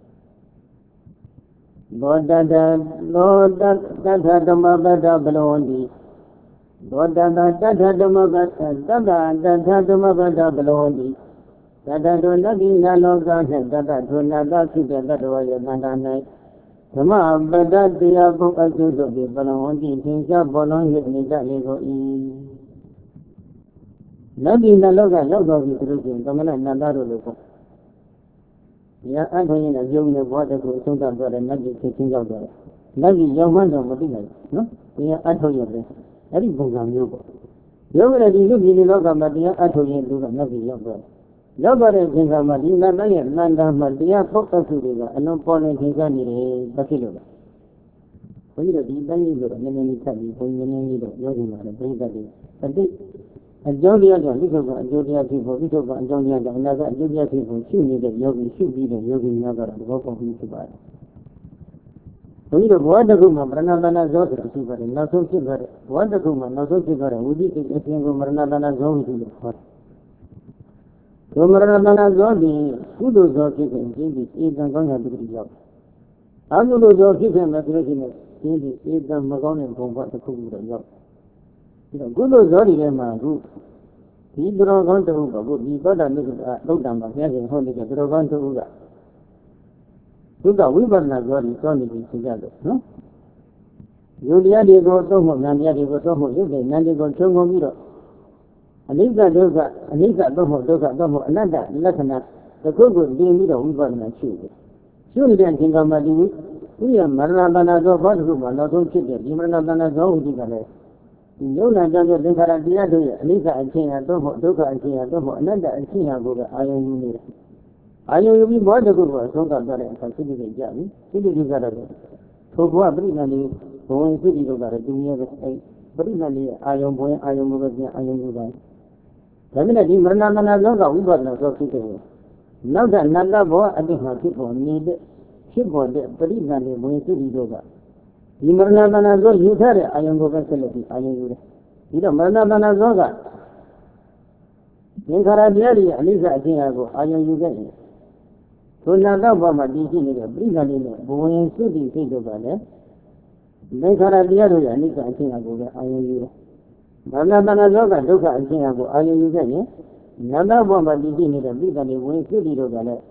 ။ဘောတတလောတတထဓမ္မပတ္တဘလောတိဘောတတတထဓမ္မပတ္တတတ္တတထဓမ္မပတ္တဘလောတိတတ္တနတိနာလောက၌တတ္တထုနာတဖြစ်တဲ့တတ္တဝါရဲ့တဏ္ဍာ၌ဓမ္မပတ္တတရားဘုအကျိုးတို့ဖြင့်ပလဝန္တိသင်္ချဘောလုံး၍နေတတ်လေကို၏နတိနာလောကရောက်တော်ပြီဆိုလို့ရှိရင်သမဏနန္ဒတို့လို့ပေါ့။ညာအထုံးရင်လည်းယုံနေဘောတကူအဆုံးသတ်သွားတယ်နတ်ကြီးဖြစ်ချင်းရောက်သွားတယ်။နတ်ကြီးရောက်မှတော့မသိနိုင်ဘူးနော်။တရားအထုံးရတယ်အဲ့ဒီပုံစံမျိုးပေါ့။ယောဂရဒီလူပြည်လောကမှာတရားအထုံးရင်လူကနတ်ကြီးရောက်သွားတယ်။ရောက်သွားတဲ့အချိန်ကမှဒီနတ်ရဲ့နန္ဒာမှာတရားပုတ်တဆုတွေကအလုံးပေါ်နေထင်ရှားနေတယ်ဘာဖြစ်လို့လဲ။ဘုန်းကြီးတို့ဒီတိုင်းကြီးဆိုတော့နည်းနည်းလေးထပ်ပြီးဘုန်းကြီးနည်းနည်းလေးတော့ပြောနေပါတယ်ပြိဿတွေအတိအကြောင်းတရားကြောင့်ဒီကုကအကျိုးတရားဖြစ်ဖို့ဒီကုကအကြောင်းတရားကြောင့်အနာကအကျိုးတရားဖြစ်ဖို့ရှုနေတဲ့ယောဂီရှုပြီးတဲ့ယောဂီများကတော့သဘောပေါက်ပြီးဖြစ်ပါတယ်။ဘုန်းကြီးတို့ဘဝတစ်ခုမှာမရဏတနာဇောဆိုတာရှိပါတယ်နောက်ဆုံးဖြစ်ပါတယ်ဘဝတစ်ခုမှာနောက်ဆုံးဖြစ်တဲ့ဝိသိကိအရှင်ကိုမရဏတနာဇောလို့ခေါ်တယ်။ဒီမရဏတနာဇောဒီကုသိုလ်ဇောဖြစ်ခြင်းချင်းဒီဧကံကောင်းရာတိတိရောက်အကုသိုလ်ဇောဖြစ်ခြင်းမဲ့ဆိုလို့ရှိရင်ချင်းဒီဧကံမကောင်းတဲ့ဘုံဘဝတစ်ခုခုတော့ရောက်ဒီတော့ကုသိုလ်ဇောဒီထဲမှာအခုဒီဘရောကောင်းတုကဘုဒီသောတာနုကသုတ်တံမှာဘုရားရှင်ဟောနေတဲ့ဘရောကောင်းတုကဒုက္ခဝိပဿနာဇောဒီစောနေပြီဆိုကြတယ်နော်ယုတ်တရားတွေကိုသုံးဖို့ဉာဏ်တရားတွေကိုသုံးဖို့ရုပ်တဲ့ဉာဏ်တွေကိုချုံငုံပြီးတော့အနိစ္စဒုက္ခအနိစ္စသုံးဖို့ဒုက္ခသုံးဖို့အနတ္တလက္ခဏာတစ်ခုကိုတင်ပြီးတော့ဝိပဿနာရှုတယ်ရှုနေတဲ့အချိန်ကမှဒီဥယျာမရဏတဏဇောဘာတစ်ခုမှနောက်ဆုံးဖြစ်တဲ့ဒီမရဏတဏဇောဝိတိကလည်းဒီယုံနာကြောင့်သင်္ခါရတရားတို့ရဲ့အနိစ္စအချင်းဟာသုံးဖို့ဒုက္ခအချင်းဟာသုံးဖို့အနတ္တအချင်းဟာကိုအာယုံယူနေတယ်အာယုံယူပြီးဘောတစ်ခုကိုအဆုံးသတ်တဲ့အခါစိတ္တိတွေကြပြီစိတ္တိတွေကတော့ထိုဘဝပြိဋ္ဌာန်လေးဘဝစိတ္တိတို့ကတော့တူမြဲပဲအဲပြိဋ္ဌာန်လေးအာယုံဘဝအာယုံဘဝပြန်အာယုံယူတာဒါပေမဲ့ဒီမရဏတဏဇောကဝိပဿနာဇောဖြစ်တယ်နောက်တဲ့နတ္တဘောအတိမှာဖြစ်ပေါ်နေတဲ့ဖြစ်ပေါ်တဲ့ပရိသတ်တွေဝင်စိတ္တိတို့ကဒီမရဏတဏဇောယူထားတဲ့အာယုံကိုပဲဆက်လက်ပြီးအာယုံယူတယ်ဒီတော့မရဏတဏဇောကသင်္ခါရတရားတွေအနိစ္စအချင်းအရာကိုအာယုံယူခဲ့တယ်ထိုနတ္တဘောမှာတည်ရှိနေတဲ့ပရိသတ်တွေနဲ့ဘဝင်စိတ္တိစိတ်တို့ကလည်းသင်္ခါရတရားတို့ရဲ့အနိစ္စအချင်းအရာကိုပဲအာယုံယူတယ်မရဏတဏဇောကဒုက္ခအချင်းအရာကိုအာယုံယူခဲ့ရင်နတ္တဘောမှာတည်ရှိနေတဲ့ပရိသတ်တွေဝင်စိတ္တိတို့ကလည်း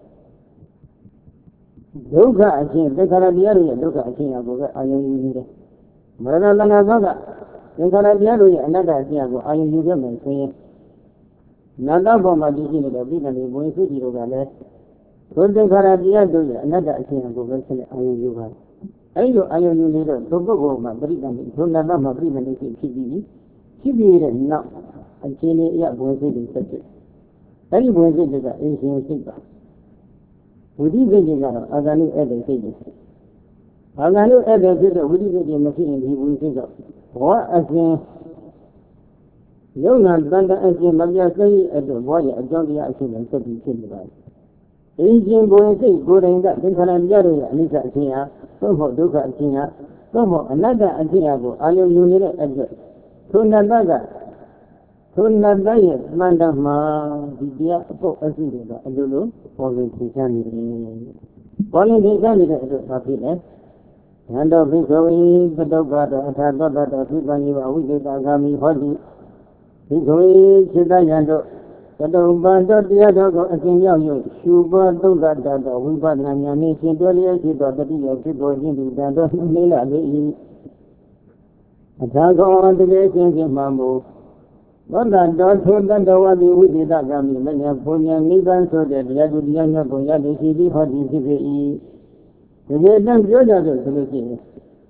ဒုက္ခအချင်းသင်္ခါရတရားတို့ရဲ့ဒုက္ခအချင်းအရာကိုပဲအာယုံယူနေတယ်မရဏတဏဇောကသင်္ခါရတရားတို့ရဲ့အနတ္တအချင်းအရာကိုအာယုံယူခဲ့မယ်ဆိုရင်နတ္တဘောမှာတည်ရှိနေတဲ့ပရိသတ်တွေဝင်စိတ္တိတို့ကလည်းထိုသင်္ခါရတရားတို့ရဲ့အနတ္တအချင်းအရာကိုပဲဆက်လက်အာယုံယူပါတယ်အဲဒီလိုအာယုံယူနေတော့သုပုဂ္ဂိုလ်မှာပရိသတ်တွေထိုနတ္တမှာပရိသတ်တွေဖြစ်ပြီးဖြစ်ပြီးတဲ့နောက်အချင်းလေးအရာဝင်စိတ္တိဆက်ဖြစ်အဲဒီဝင်စိတ္တိကအင်းရှင်စိတ်ပါဝိသိစိတ်တွေကတော့အာဂန္တုဧည့်သည်စိတ်တွေအာဂန္တုဧည့်သည်ဖြစ်တဲ့ဝိသိစိတ်တွေမရှိရင်ဒီဝိသိကဘောအစဉ်ယုံနာတန်တအစဉ်မပြတ်စိတ်အတွက်ဘောရဲ့အကြောင်းတရားအစဉ်နဲ့ဆက်ပြီးဖြစ်နေပါတယ်အင်းရှင်ဘုံစိတ်ကိုယ်တိုင်ကသင်္ခါရတရားတို့ရဲ့အနိစ္စအစဉ်ဟာသို့မဟုတ်ဒုက္ခအစဉ်ဟာသို့မဟုတ်အနတ္တအစဉ်ဟာကိုအာယုံယူနေတဲ့အတွက်ထိုနတ္တကထိုနတ္တရဲ့မှန်တမှာဒီတရားအပုပ်အစုတွေကအလိုလိုပေါ်လွင်ထင်ရှားနေတယ်ပေါ်လွင်ထင်ရှားနေတဲ့အတွက်ဘာဖြစ်လဲဉာဏ်တော်ဘိက္ခဝေပတုက္ခတောအထာသောတတောသုပန်ယေဝဝိသေတဂာမိဟောတိဘိက္ခဝေစေတယံတို့ကတုပန်တော်တရားတော်ကိုအစဉ်ရောက်၍ရှုပေါ်သုဒ္ဓတတော်ဝိပဿနာဉာဏ်နှင့်ရှင်တွဲလျက်ရှိသောတတိယဖြစ်ပေါ်ခြင်းဒီတန်တော်နှိမ့်လာလေ၏အထာကောတကယ်ရှင်ခြင်းမှမူသောတာတော်ထိုတတဝတိဝိသေတဂာမိမညာဘုံညာနိဗ္ဗာန်ဆိုတဲ့တရားသူတရားများကိုရသည်ရှိပြီးဟောသည်ဖြစ်ပေ၏ဒီလိုတန်ပြောကြဆိုဆိုလို့ရှိရင်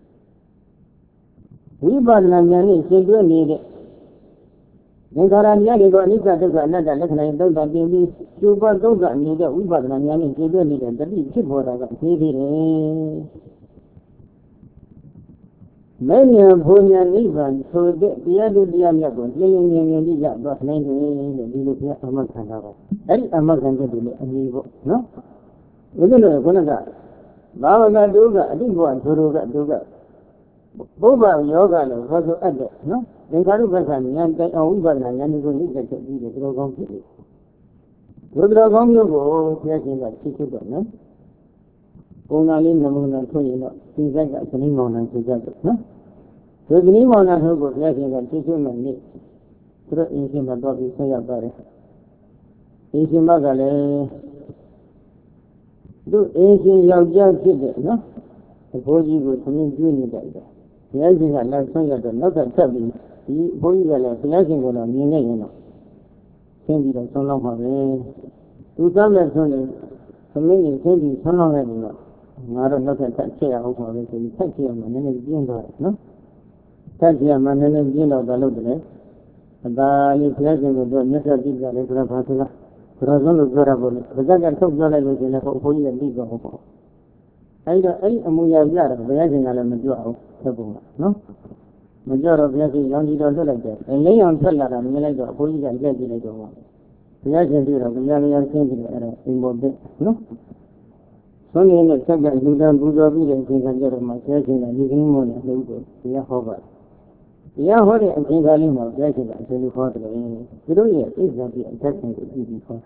ဝိပဿနာဉာဏ်နဲ့ရှင်တွဲနေတဲ့သင်္ခါရဉာဏ်တွေကိုအနိစ္စဒုက္ခအနတ္တလက္ခဏာသုံးသပ်ပြီးပြီးကျုပ်ပတ်သုံးသပ်နေတဲ့ဝိပဿနာဉာဏ်နဲ့ရှင်တွဲနေတဲ့တတိဖြစ်ပေါ်တာကသေးသေးတယ်မဉ္ဇဉ်ဘုံညာနိဗ္ဗာန်ဆိုတဲ့တရားသူတရားမြတ်ကိုလျင်လျင်မြင်မြင်ကြီးရသွားနိုင်တယ်လို့ဒီလိုပြအမှတ်ခံတာပါအဲ့ဒီအမှတ်ခံချက်တွေလည်းအမြင်ပေါ့နော်ဘုရားတို့ကခုနကဘာဝကတုကအတိဘဝဆိုလိုကတုကဘုဗ္ဗယောဂလို့ခေါ်ဆိုအပ်တဲ့နော်သင်္ခါရုပ္ပခဉာဏ်တိုင်အောင်ဝိပဿနာဉာဏ်ကိုနိစ္စချက်ပြီးတယ်ဒီလိုကောင်းဖြစ်တယ်ဒီလိုကောင်းမျိုးကိုဘုရားရှင်ကသိချတော့နော်ပုံနာလေးနမူနာထုတ်ရင်တော့ဒီစိတ်ကသတိမောင်နှံဆိုကြတယ်နော်ဒီသတိမောင်နှံထုတ်ကိုဘုရားရှင်ကသိချမှနေသူတို့အင်းရှင်မှာတော့ပြီးဆက်ရပါတယ်အင်းရှင်မကလည်းသူအင်းရှင်ယောက်ျားဖြစ်တယ်နော်အဖိုးကြီးကိုသမင်းကျွေးနေတယ်ဘုရားရှင်ကလည်းဆွရတော့နောက်ကဆက်ပြီးဒီအဖိုးကြီးကလည်းဘုရားရှင်ကိုတော့မြင်နေရင်တော့ဆင်းပြီးတော့ဆုံးလောက်ပါပဲသူသမ်းလက်ဆုံးနေသမင်းကြီးဆင်းပြီးဆုံးလောက်လိုက်ပြီးတော့ငါတို့နောက်ထပ်ထပ်ချက်ရအောင်ပါပဲဆိုပြီးထပ်ချက်ရမှနည်းနည်းပြင်းသွားတယ်နော်ထပ်ချက်ရမှနည်းနည်းပြင်းတော့ဘာလို့လဲအသာလေးဘုရားရှင်ကတော့မြတ်စွာဘုရားလည်းဆိုတော့ဘာဆိုလားဘုရားဆုံးလို့ပြောတာပေါ့လေဘုရားကထုတ်ပြောလိုက်လို့ရှင်လည်းအဖိုးကြီးကပြီးတော့ပေါ့အဲဒီတော့အဲ့ဒီအမူအရာပြတော့ဘုရားရှင်ကလည်းမပြောအောင်ဆက်ပုံလားနော် Major of Yaki, young leader like that. And lay on Salah and Millet or Police and Jackie like one. The Yasin of the Yalian Saint in both the no. Sunday in the second, you don't do the video and think of my session and you can moon and do the Yahova. The Yahori and King Alim of Jackie and tell you for the you don't hear is that the technical before.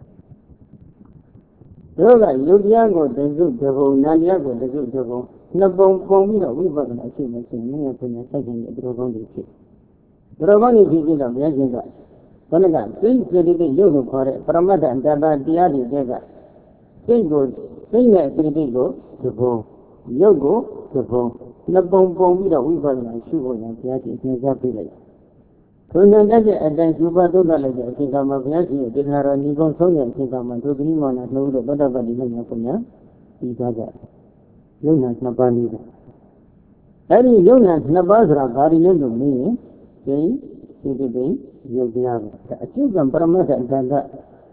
Yoga, Yudiago, the Zoo Devil, Nadiago, the Zoo Devil. No bone for me, we were going to see my senior opinion taking the Drogoni kid. Drogoni did of the agenda. One again, please let it be you for it, from Mother and Daba Diadi Dega. Say good, say that they go to go. You go to go. No bone for me, we were going to see what Yaki is exactly. So then, and then you were to like the Kingdom of Yaki, did not only go so young Kingdom and to be one and know the better than the Yakunya. He got that. Jonas Napani. Any Jonas Nabazra, Garilan to me, say, City, Yogiana. A children Paramata and Ganga.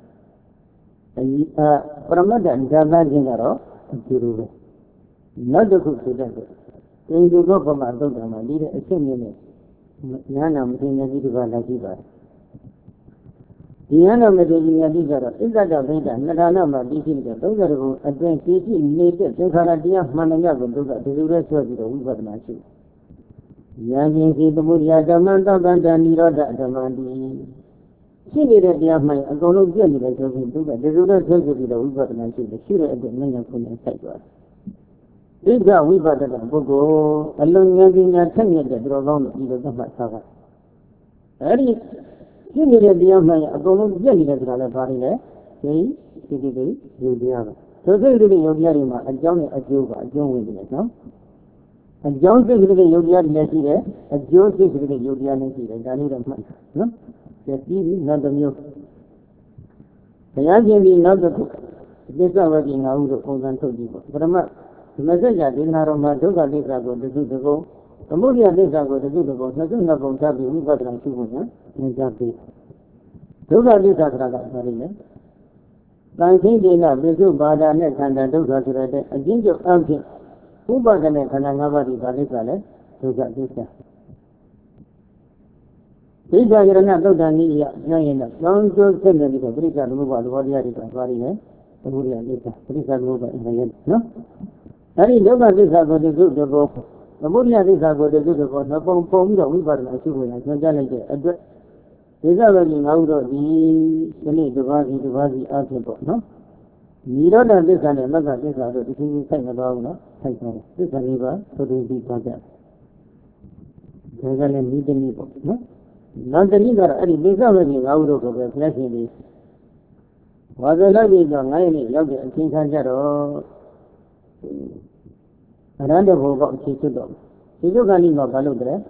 Paramata and Ganga General, Guru. Not the cook to that. Then you go from our daughter, my leader, a similar. Yana Mativa Lakiva. Diana Medina Ligara, is that a beta, Nadana, Madisi, those are who advance eighteen native, Tenkaradia, Managago, to the rest of the Uber Machi. Yangi, the Muria, Damanda, Bandani, Roda, Damandi. She did a dear my Agolo Jelly, like of him, the Ruda Treasury, the Uber Machi, the Shura at the Menapun and Cyber. These are we but the Bogo, alone Yangi, and ten years that drove on the Masava. Eddie. She did a dear my Agolo Jelly as rather Varine, say, she did it, you dear. So they did Yogiarima, a John, a Jew, a John with it, no? A John says with a Yogiar Nessie, a Joe says with a Yogiar Nessie, and I need a month, no? The T V, not the milk. The Yakin not the cook. This are working out of four and two people. But a month, the message I didn't have on my dog, I did not go to do the go. The movie I did not go to do the go, nothing about Tabi, we got on two. Exactly. Those are the Sakraka, Marine. Nineteen dinner, Bisu Bada Net and the Duka to the a ginger of Alki. Who bought the net and another Barisale? Those are this. These are your not done here, young enough. Long to send them because Rika move out what you are Varine, the Muria Lisa, Rika move in the end. No? Any yoga this are going to do the book. The Muria this are going to do the book. No bomb, no, we were like you and no these are working out of the Sunni Duvazi Duvazi article, no? You don't have this and another this are the things saying about no? This is a river, so they be project. There's a need the people, no? Not the neither, any these are working out of the flashing this. Was a lady on Lady, Yogi, and King Sanjaro around the book of Chichudo. Chichuani no Baludre.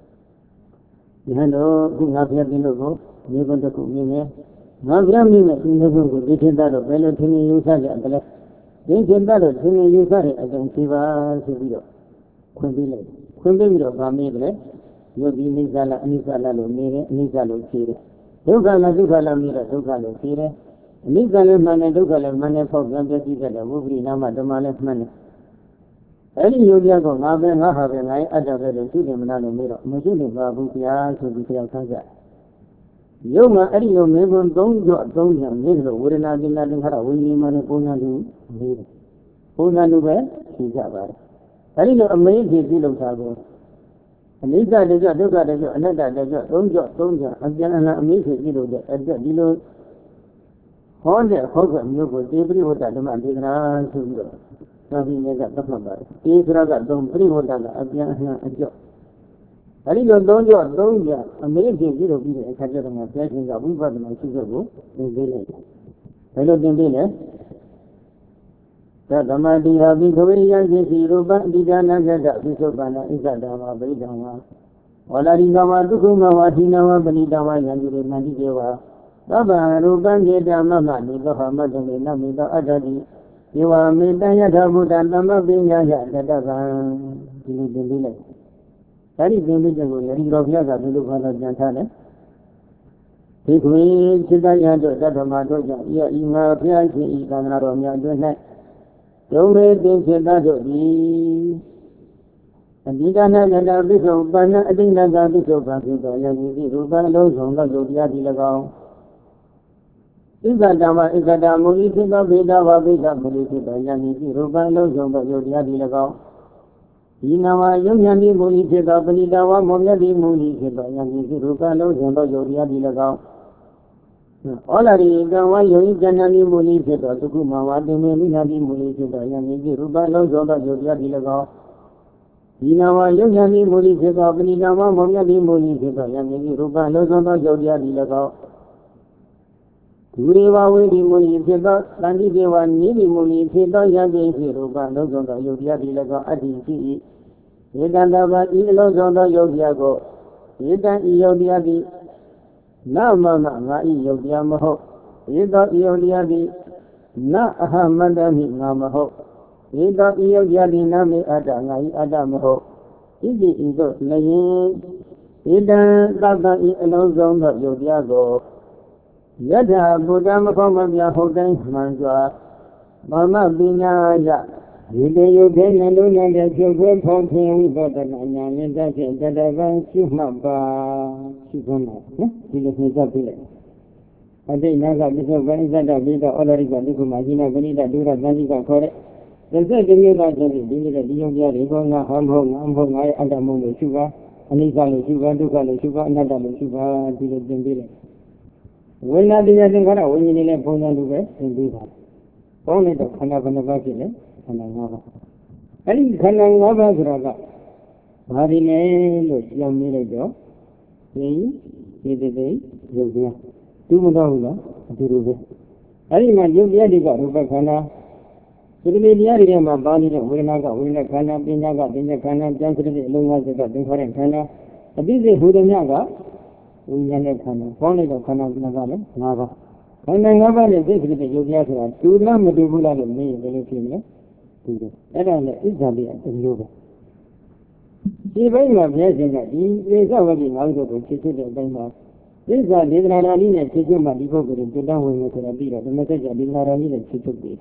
Hello, who have you been over? You want to cook me? Not Grammy, in the book, we did that of Velotini Usagi and the left. They came back to Tini Usari against Siva Sivio. Quimbilly. Quimbilly, Family, you'll be Nizala, Nizala, Mire, Nizalo Sire. Dugala, Dugala, Mira, Dugalo Sire. Nizala, Mane, Dugala, Mane, for Gambia, Wubri, Nama, the Malef Mane. Any Yuliago, Mabe, Mahav, and I other than to them, Nano Miro, Mujuni, Babukia, to be clear Kaza. Yoma, any you never don't go, don't you, Nilo, wouldn't have been letting her away, Manipuna do, Miro. Puna do well, she's about. Any no amazing deal of Sabo. And these are the job, look at the job, another job, don't job, don't job, and then an amazing deal of the Adilo. All the program you go, every what I demand, they are to Nothing is at the number. These rather don't bring what I a job. I don't know your don't you amazing little bit of Kajan of blessings of we got my sister go in village. I don't think it. That the Madi have been away and the Siruba, Didana, Visobana, Isadama, Bedama. Olarigama, Dukuma, Watinawa, Benidama, and the Mandideva. Baba, Ruban, Gedama, Nigohama, the Nami, the Adadi. You are made by a double and number being a Yadava. That is the religion of Yaga, the Lupana Jantana. Take me to the Yado, Dadamato, Yama, Pianchi, Ganaromia, don't make things in that of the Adidana Yada Biso, Bana Adina Biso, Basido, Yagi, Ruba, Lozon, Yadi Lagao. Isadama, Isada, Mulisika, Veda, Vavida, Mulisika, Yagi, Ruba, Lozon, Yadi Lagao. Inawa, Yami, Mulisika, Validawa, Moyadi, Mulisika, Yagi, Ruba, Lozon, Yadi Lagao. Already, the one you generally Mulisika, Tukuma, Wadimi, Yadi, Mulisika, Yagi, Ruba, Lozon, Yadi Lagao. Inawa Yami Mulisika, Vinama, Moyadi Mulisika, Yami, Ruba, Lozona, Jodia Dilagao. Uriva, Widi Mulisika, Sandi Deva, Nili Mulisika, Yagi, Ruba, Lozona, Jodia Dilaga, Adi, Yedandava, Ilozona, Yodiago, Yedan Yodiadi, Nama, Yodiamaho, Yeda Yodiadi, Na Ahamadami, Namaho. Ida iyo yadi nami ada ngai ada maho. Idi ido layin. Ida tata i alozong da yodiago. Yada Buddha makomabya hodai manjwa. Mama binya ya. Ida yode naluna da chokwe photin wibada na nyanin da ke dadaban shumaba. Shukuna. Ida hita pila. Ade naga biso bani zada bida olariga liku majina bani da dura zani ka kore. The second that the young Yarigonga, Hamhong, Amhong, I and among sugar, and Isalo sugar, Ducal sugar, another sugar, Dile. When I did anything, when you need a pony to rest, and do that. Only the Kanavana, and another. And Kanavana, Marine, young Milajo, they, they, they, they, two Mudahula, Duru. I remember you, Yadiga, Rubakana. Siriliya ma bani da wurna ga wurna kana binya ga binya kana jan sirili lunga ga din faren kana abi zai hudu nya ga wunya ne kana kone da kana na ga le na ga kana na ba ne zai sirili yogiya sira tula mu dubu la le ne ne fi ne tude era ne izali a tiyo ba di bai ma biya jin ga di zai sa wa bi ma zo to ci ci da bai ma zai sa di na ra ni ne ci ci ma di ko ko din dan wani ko da bi da me ta ja di na ra ni ne ci ci bi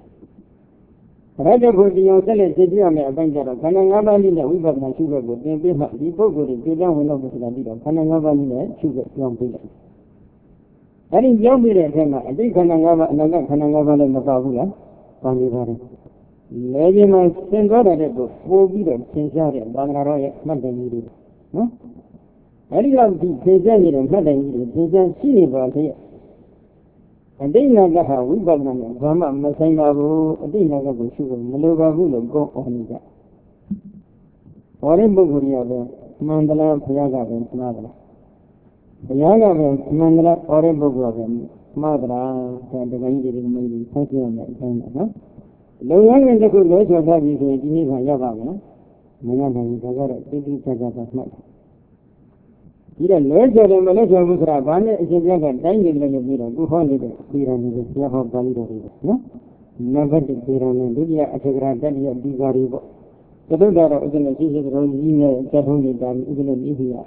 Raja Bodion Sele Sidiame Avengera, Kanangabani, we got my sugar good, they be my people good, they don't know what to do. Kanangabani, sugar, young people. I think young people, I think Kanangaba, another Kanangaba and Mabula, Pandivari. Maybe my same brother, four beaters, Sincere, Bangaroy, Monday. No? I love the Sincere and Monday, Sincere, Sini about here. And they know how we got them, Rama, Masaymabu, they never go sugar, Maluba will go on that. Or in Buguria, Mandala, Piaga, and Madra. Piaga, Mandala, or in Buguria, Madra, and the Vandy, maybe, thank you on that time. Low young and the good ways of having to Geneva Yavana, Manana, Zagara, taking Tagata Smack. Either Lord or Malaysia was Ravana is a young and dying like a mirror, who haunted it, Piran is a Yahoo Valido. No? Never did Piran and Lydia at a grand Dalia Digaribo. The Dodara was in a Jesus Rosina, Chatoni, than even in India.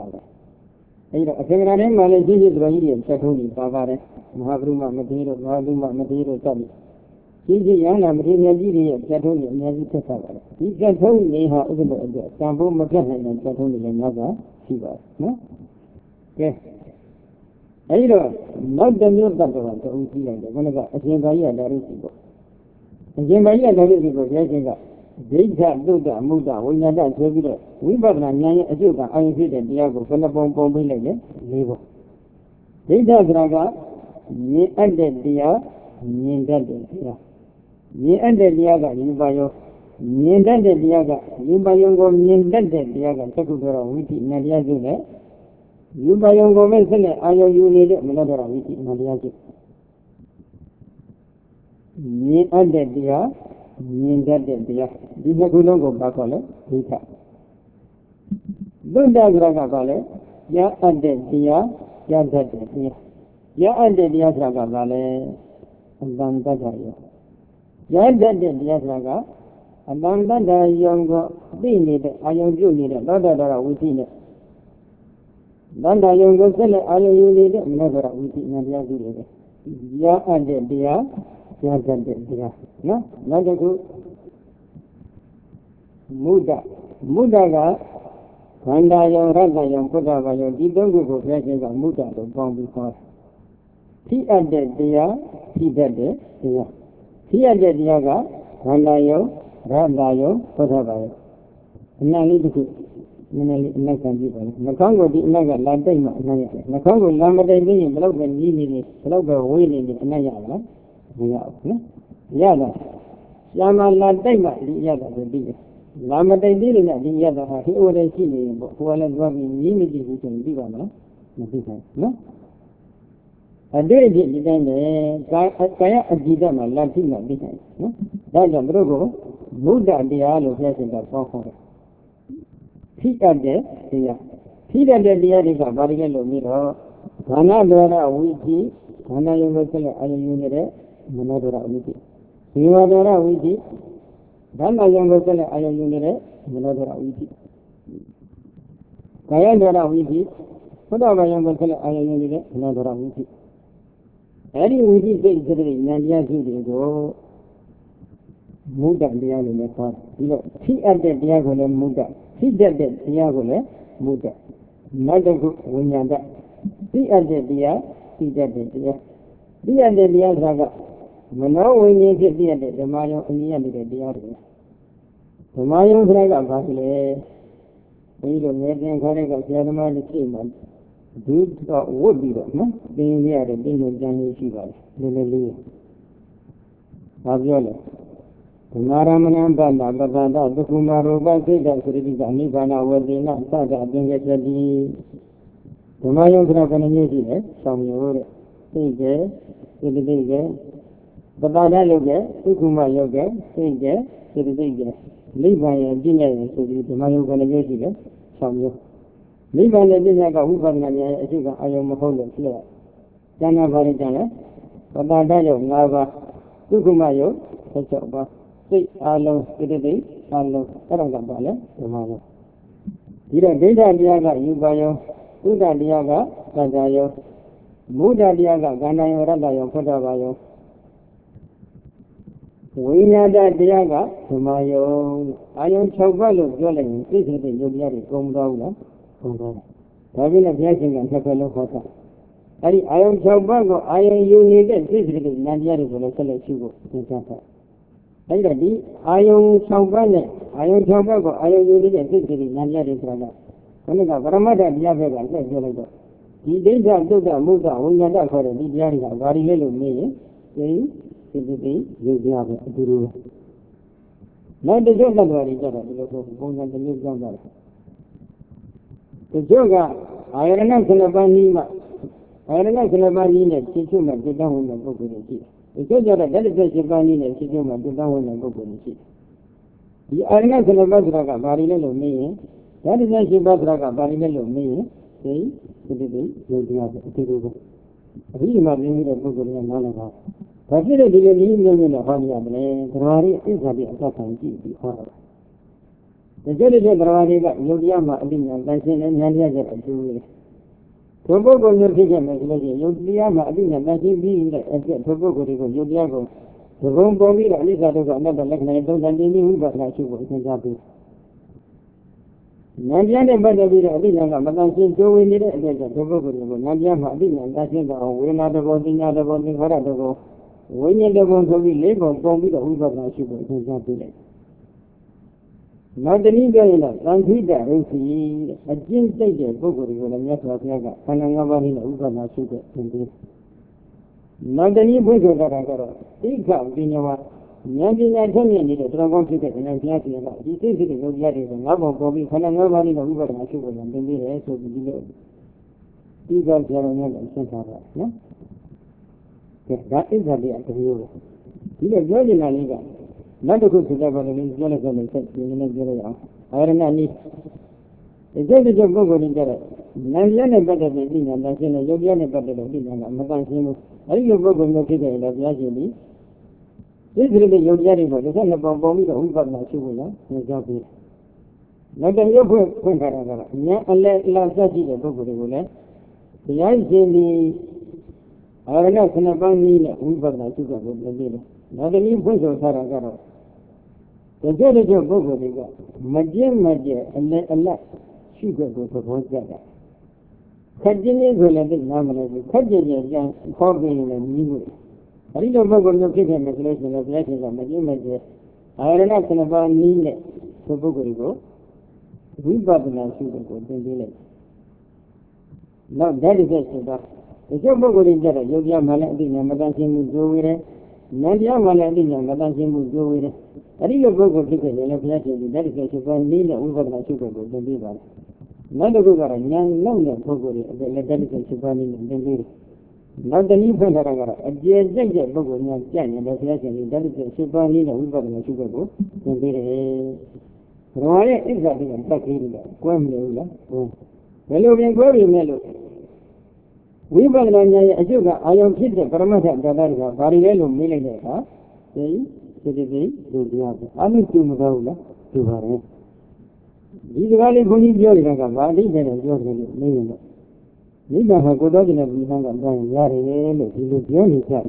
A second Malay Jesus Rohidi, Chatoni, Bavare, Mahabruma, Material, Mahabruma, Material, Tabi. Jesus Yana, Material, Chatoni, and Yazita. He can tell me how even the Sambo Macahan and Chatoni and Naga, she was. No? Yes. I don't know the news that one to see like one of a Jimbaia that is people. And Jimbaia that is people, yes, they have do the Muda, we know that regular. We bought a Naya Azuka, I see that Diago, Philipon Pombi like it, Livo. They have Raga, ye ended Dia, ye ended Dia. Ye ended Diaga, Yimbayo, ye ended Diaga, Yimbayongo, ye ended Diaga, Takura, Wiki, Nadia Zule. You buy young women, I know you need it, another Wiki, Nadia. Ye ended Dia, ye ended Dia. These are good go back on it, Rita. Don't Dagraga Valley, Ya ended Dia, Ya dead Dia. Ya ended Dia Draga Valley, and then Dagaya. Ya dead Dia Draga, and then Dada young being it, I know you need it, not that I will see it. Danda young go sell it, I know you need it, never will see Nadia. Ya ended Dia, Ya dead Dia. No, not a good Muda. Mudaga, ခန္ဓာယုံရတ္တယုံဘုဒ္ဓဘာယုံဒီသုံးခုကိုဘုရားရှင်ကမုဒ္ဒလို့ပေါင်းပြီးခေါ်တယ်ထိအပ်တဲ့တရားထိတတ်တဲ့တရားထိအပ်တဲ့တရားကခန္ဓာယုံရတ္တယုံဘုဒ္ဓဘာယုံအနံလေးတစ်ခုနည်းနည်းလေးအနက်ခံကြည့်ပါဦးနှာခေါင်းကိုဒီအနက်ကလာတိတ်မှအနက်ရတယ်နှာခေါင်းကိုလာမတိတ်သေးရင်ဘယ်တော့ပဲကြီးနေနေဘယ်တော့ပဲဝေးနေနေအနက်ရမလားမရဘူးနော်ရတာရှာမလာတိတ်မှဒီရတာကိုပြီးတယ်လာမတိတ်သေးတယ်နဲ့ဒီရတာဟာဟိုလည်းရှိနေရင်ပေါ့ဟိုကလည်းသွားပြီးကြီးမကြည့်ဘူးဆိုရင်ပြီးပါမလားမပြီးနိုင်နော်အတွေ့အကြုံဒီတိုင်းပဲကာကာယအကြည့်တတ်မှလာထိမှပြီးနိုင်နော်ဒါကြောင့်တို့ကိုဘုဒ္ဓတရားလို့ပြောရှင်တာပေါင်းခေါ်တယ်ထိတတ်တဲ့တရားထိတတ်တဲ့တရားတွေကဘာတွေလဲလို့ပြီးတော့ဘာနာဒရဝိသီဘာနာယုံလို့ဆက်လက်အာယုံနေတဲ့မနောဒရဝိသီဇေဝဒရဝိသီဘာနာယုံလို့ဆက်လက်အာယုံနေတဲ့မနောဒရဝိသီကာယဒရဝိသီဘုဒ္ဓဘာယုံလို့ဆက်လက်အာယုံနေတဲ့မနောဒရဝိသီအဲဒီဝိသီစိတ်စတဲ့ဉာဏ်တရားစုတွေကိုမုဒ္ဒတရားလို့လည်းခေါ်တယ်ပြီးတော့ထိအပ်တဲ့တရားကိုလည်းမုဒ္ဒထိတတ်တဲ့တရားကိုလည်းမုဒ္ဒနောက်တစ်ခုဝိညာဏထိအပ်တဲ့တရားထိတတ်တဲ့တရားထိအပ်တဲ့တရားဆိုတာကမနောဝိညာဉ်ဖြစ်တဲ့ဓမ္မယုံအမြင်ရနေတဲ့တရားတွေဓမ္မယုံဆိုတာကဘာလဲဘုန်းကြီးတို့ငယ်တင်ခေါ်တဲ့ကဆရာသမားတွေသိမှဒုတော့ဝတ်ပြီးတော့နော်သင်ရတဲ့သင်္ကြန်ကြံလေးရှိပါတယ်လေးလေးလေးဘာပြောလဲဓမ္မရမဏံပတ္တပတ္တသုခုမာရောပစိတ်တသတိကအနိဗ္ဗာန်ဝေဒနာသတ္တအပင်ကတတိဓမ္မယုံဆိုတာဘယ်နှမျိုးရှိလဲဆောင်းမျိုးတဲ့စိတ်ကစိတ်တိတ်ကပတ္တဒယုတ်ကသုခုမာယုတ်ကစိတ်ကစိတ်တိတ်ကနိဗ္ဗာန်ရဲ့ပြည့်ညတ်ရဲ့ဆိုပြီးဓမ္မယုံဘယ်နှမျိုးရှိလဲဆောင်းမျိုးနိဗ္ဗာန်ရဲ့ပြည့်ညတ်ကဝိပဿနာဉာဏ်ရဲ့အရှိကအာယုံမဟုတ်လို့ဖြစ်ရကျမ်းနာပါရင်ကျမ်းလဲပတ္တဒယုတ်၅ပါးသုခုမာယုတ်၆ပါးစိတ်အာလုံးစိတ္တိအာလုံးအဲ့ဒါကပါလေဓမ္မယုံဒီတော့ဒိဋ္ဌတရားကယူပါယုံဥဒ္ဒတရားကသံဃာယုံမုဒ္ဒတရားကကန္တယုံရတ္တယုံဖုဒ္ဓဘာယုံဝိညာဏတရားကဓမ္မယုံအာယုံ၆ပါးလို့ပြောလိုက်ရင်သိစိတ်တဲ့ယုံတရားတွေကုန်သွားဘူးလားကုန်သွားတယ်ဒါပြင်လည်းဘုရားရှင်ကနှစ်ဖက်လုံးခေါ်တာအဲ့ဒီအာယုံ၆ပါးကိုအာယုံယူနေတဲ့သိစိတ်တဲ့ဉာဏ်တရားတွေကိုလည်းဆက်လက်ရှိဖို့သင်ကြားတာအဲ့ဒါဒီအာယုံ၆ပါးနဲ့အာယုံ၆ပါးကိုအာယုံယူနေတဲ့သိစိတ်ဉာဏ်တရားတွေဆိုတာကခဏကပရမတ္ထတရားဘက်ကလက်ပြောလိုက်တော့ဒီဒိဋ္ဌသုဒ္ဓမုဒ္ဒဝိညာဏခေါ်တဲ့ဒီတရားတွေကဘာတွေလဲလို့မေးရင်ဒီစိတ်တိယုတ်တရားပဲအတူတူပဲနောက်တစ်ချို့သတ္တဝါတွေကြတော့ဒီလိုပုံစံတစ်မျိုးကြောင်းကြတယ်တချို့ကအာယရဏခုနှစ်ပါးနီးမှအာယရဏခုနှစ်ပါးနီးနဲ့ရှင်းချုပ်မှတိတ္တဝင်တဲ့ပုဂ္ဂိုလ်တွေရှိတယ်ဒီကျတော့လက်လက်ဆက်ရှင်ပါးနီးနဲ့ရှင်းချုပ်မှတိတ္တဝင်တဲ့ပုဂ္ဂိုလ်တွေရှိတယ်ဒီအာရဏခုနှစ်ပါးဆိုတာကဘာတွေလဲလို့မေးရင်ဓာတ်တရားရှင်ပါးဆိုတာကဘာတွေလဲလို့မေးရင်ဒီစိတ္တိယုတ်တရားပဲအတူတူပဲအပြီးမှပြင်းပြီးတဲ့ပုဂ္ဂိုလ်တွေကနားလည်ပါဘာဖြစ်လို့ဒီလိုနည်းမျိုးမျိုးနဲ့ဟောနေရမလဲသရဝရီအစ္ဆာတိအသက်ခံကြည့်ပြီးဟောတာဒီကျတဲ့သရဝရီကယုတ်တရားမှာအတိညာတန်ရှင်းတဲ့ဉာဏ်တရားချက်အတူတူထိုပုဂ္ဂိုလ်မျိုးဖြစ်ခဲ့မယ်ဆိုလို့ရှိရင်ယုတ်တရားမှာအတိညာတန်ရှင်းပြီးတဲ့အကျက်ထိုပုဂ္ဂိုလ်တွေကိုယုတ်တရားကိုသဘုံပေါ်ပြီးတော့အနိစ္စဒုက္ခအနတ္တလက္ခဏာသုံးတန်တင်းပြီးဝိပဿနာရှုဖို့အသင်ကြားပေးဉာဏ်တရားနဲ့ပတ်သက်ပြီးတော့အတိညာကမတန်ရှင်းကျိုးဝင်နေတဲ့အကျက်ထိုပုဂ္ဂိုလ်တွေကိုဉာဏ်တရားမှာအတိညာတန်ရှင်းတော့ဝေဒနာတဘောပညာတဘောသင်္ခါရတဘောဝိညာဉ်တဘောဆိုပြီးလေးပုံပုံပြီးတော့ဝိပဿနာရှုဖို့အသင်ကြားပေးလိုက်နောက်တနည်းပြောရင်တော့သံခိတရုပ်စီအကျင့်စိတ်တဲ့ပုဂ္ဂိုလ်တွေကိုလည်းမြတ်စွာဘုရားကခန္ဓာ၅ပါးနဲ့ဥပဒနာရှိတဲ့သင်ပေးနောက်တနည်းဘုရားကကတော့ဣခပညာဝဉာဏ်ပညာထက်မြက်နေတဲ့သရကောင်းဖြစ်တဲ့ဉာဏ်တရားစီကဒီစိတ်စိတ်တဲ့ယုတ်တရားတွေကိုငါးပုံပေါ်ပြီးခန္ဓာ၅ပါးနဲ့ဥပဒနာရှိဖို့သင်ပေးတယ်ဆိုပြီးဒီလိုဒီကဆရာတော်များကရှင်းထားတာနော်ကဲဒါဣဇာတိအတမျိုးပဲဒီလိုပြောနေတာလေးကနောက်တစ်ခုဆိုတော့ဘာလဲပြောလိုက်တော့လည်းစိတ်ပြင်းနေပြောရအောင်အာရဏနီးဒီစိတ်တဲ့ပုဂ္ဂိုလ်တွေကြတဲ့ဉာဏ်တရားနဲ့ပတ်သက်တဲ့ဉာဏ်တန်ရှင်းတဲ့ယုတ်တရားနဲ့ပတ်သက်တဲ့ဉာဏ်ကမတန်ရှင်းဘူးအဲဒီလိုပုဂ္ဂိုလ်မျိုးဖြစ်တဲ့လည်းဘုရားရှင်ဒီစိတ်တဲ့ယုတ်တရားတွေကိုတစ်ဆက်နှစ်ပုံပုံပြီးတော့ဥပဒနာရှိဖို့လားညွှန်ကြားပေးတယ်နောက်တစ်မျိုးဖွင့်ဖွင့်ထားတာကတော့ဉာဏ်အလဲအလားစက်ရှိတဲ့ပုဂ္ဂိုလ်တွေကိုလည်းဘုရားရှင်ဒီအာရဏခုနှစ်ပါးနည်းနဲ့ဝိပဿနာရှိဖို့လုပ်ပေးတယ်နောက်တစ်နည်းဖွင့်ဆိုထားတာကတော့ဒီကျတဲ့ပုဂ္ဂိုလ်တွေကမကျင့်မကျက်အလဲအလတ်ရှရှုခွင့်ကိုသဘောကျတာခက်တင်းလေးဆိုလည်းသိနားမလဲဘူးခက်ကြကြကြခေါ်ပြီးလည်းမြည်လို့အဲဒီလိုပုဂ္ဂိုလ်မျိုးဖြစ်ခဲ့မယ်ဆိုလို့ရှိရင်ဘုရားရှင်ကမကြည့်မကြည့်အာရဏခုနှစ်ပါးနည်းနဲ့ဒီပုဂ္ဂိုလ်ကိုဝိပဿနာရှုခွင့်ကိုသင်ပေးလိုက်နောက်ဓာတ်တစ်ချက်ဆိုတာဒီကျုပ်ပုဂ္ဂိုလ်ကြီးကြတော့ယုတ်ပြမှလည်းအတိညာမတန်ရှင်းမှုကြိုးဝေးတယ်။ဉာဏ်ပြမှလည်းအတိညာမတန်ရှင်းမှုကြိုးဝေးတယ်။အဲဒီလိုပုဂ္ဂိုလ်ဖြစ်ခဲ့ရင်လည်းဘုရားရှင်ဒီဓာတ်တစ်ချက်ဆိုတာနည်းနဲ့ဝိပဿနာရှုခွင့်ကိုသင်ပေးပါတယ်။နောက်တစ်ခုကတော့ဉာဏ်လောက်တဲ့ပုဂ္ဂိုလ်တွေအဲ့လက်ဓာတ်တစ်ချက်ဆိုတာနည်းနဲ့သင်ပေးတယ်။နောက်တနည်းဖွင့်ထားတာကတော့အကျေစိတ်တဲ့ပုဂ္ဂိုလ်များကြက်ရင်လည်းဘုရားရှင်ဒီဓာတ်တစ်ချက်ဆိုတာနည်းနဲ့ဝိပဿနာရှုခွင့်ကိုသင်ပေးတယ်။ဘုရားရဲ့အစ္ဆာတိကတက်ကြီးတယ်ကွဲမလို့လား။ဘယ်လိုပြင်ကွဲပြီမဲ့လို့ဝိပဿနာဉာဏ်ရဲ့အကျုပ်ကအာယုံဖြစ်တဲ့ပရမတ္ထဓာတ်တွေကဘာတွေလဲလို့မေးလိုက်တဲ့အခါဒီစိတ်စိတ်ဒုတိယပဲအမှုတူမကောဘူးလားတူပါတယ်ဒီစကားလေးဘုန်းကြီးပြောနေတာကဘာအဓိပ္ပာယ်နဲ့ပြောတယ်လို့မေးရင်တော့နိဗ္ဗာန်ဟာကိုယ်တော်ကျင်တဲ့ဒီလမ်းကပြောရင်ရတယ်လို့ဒီလိုပြောနေကြတယ်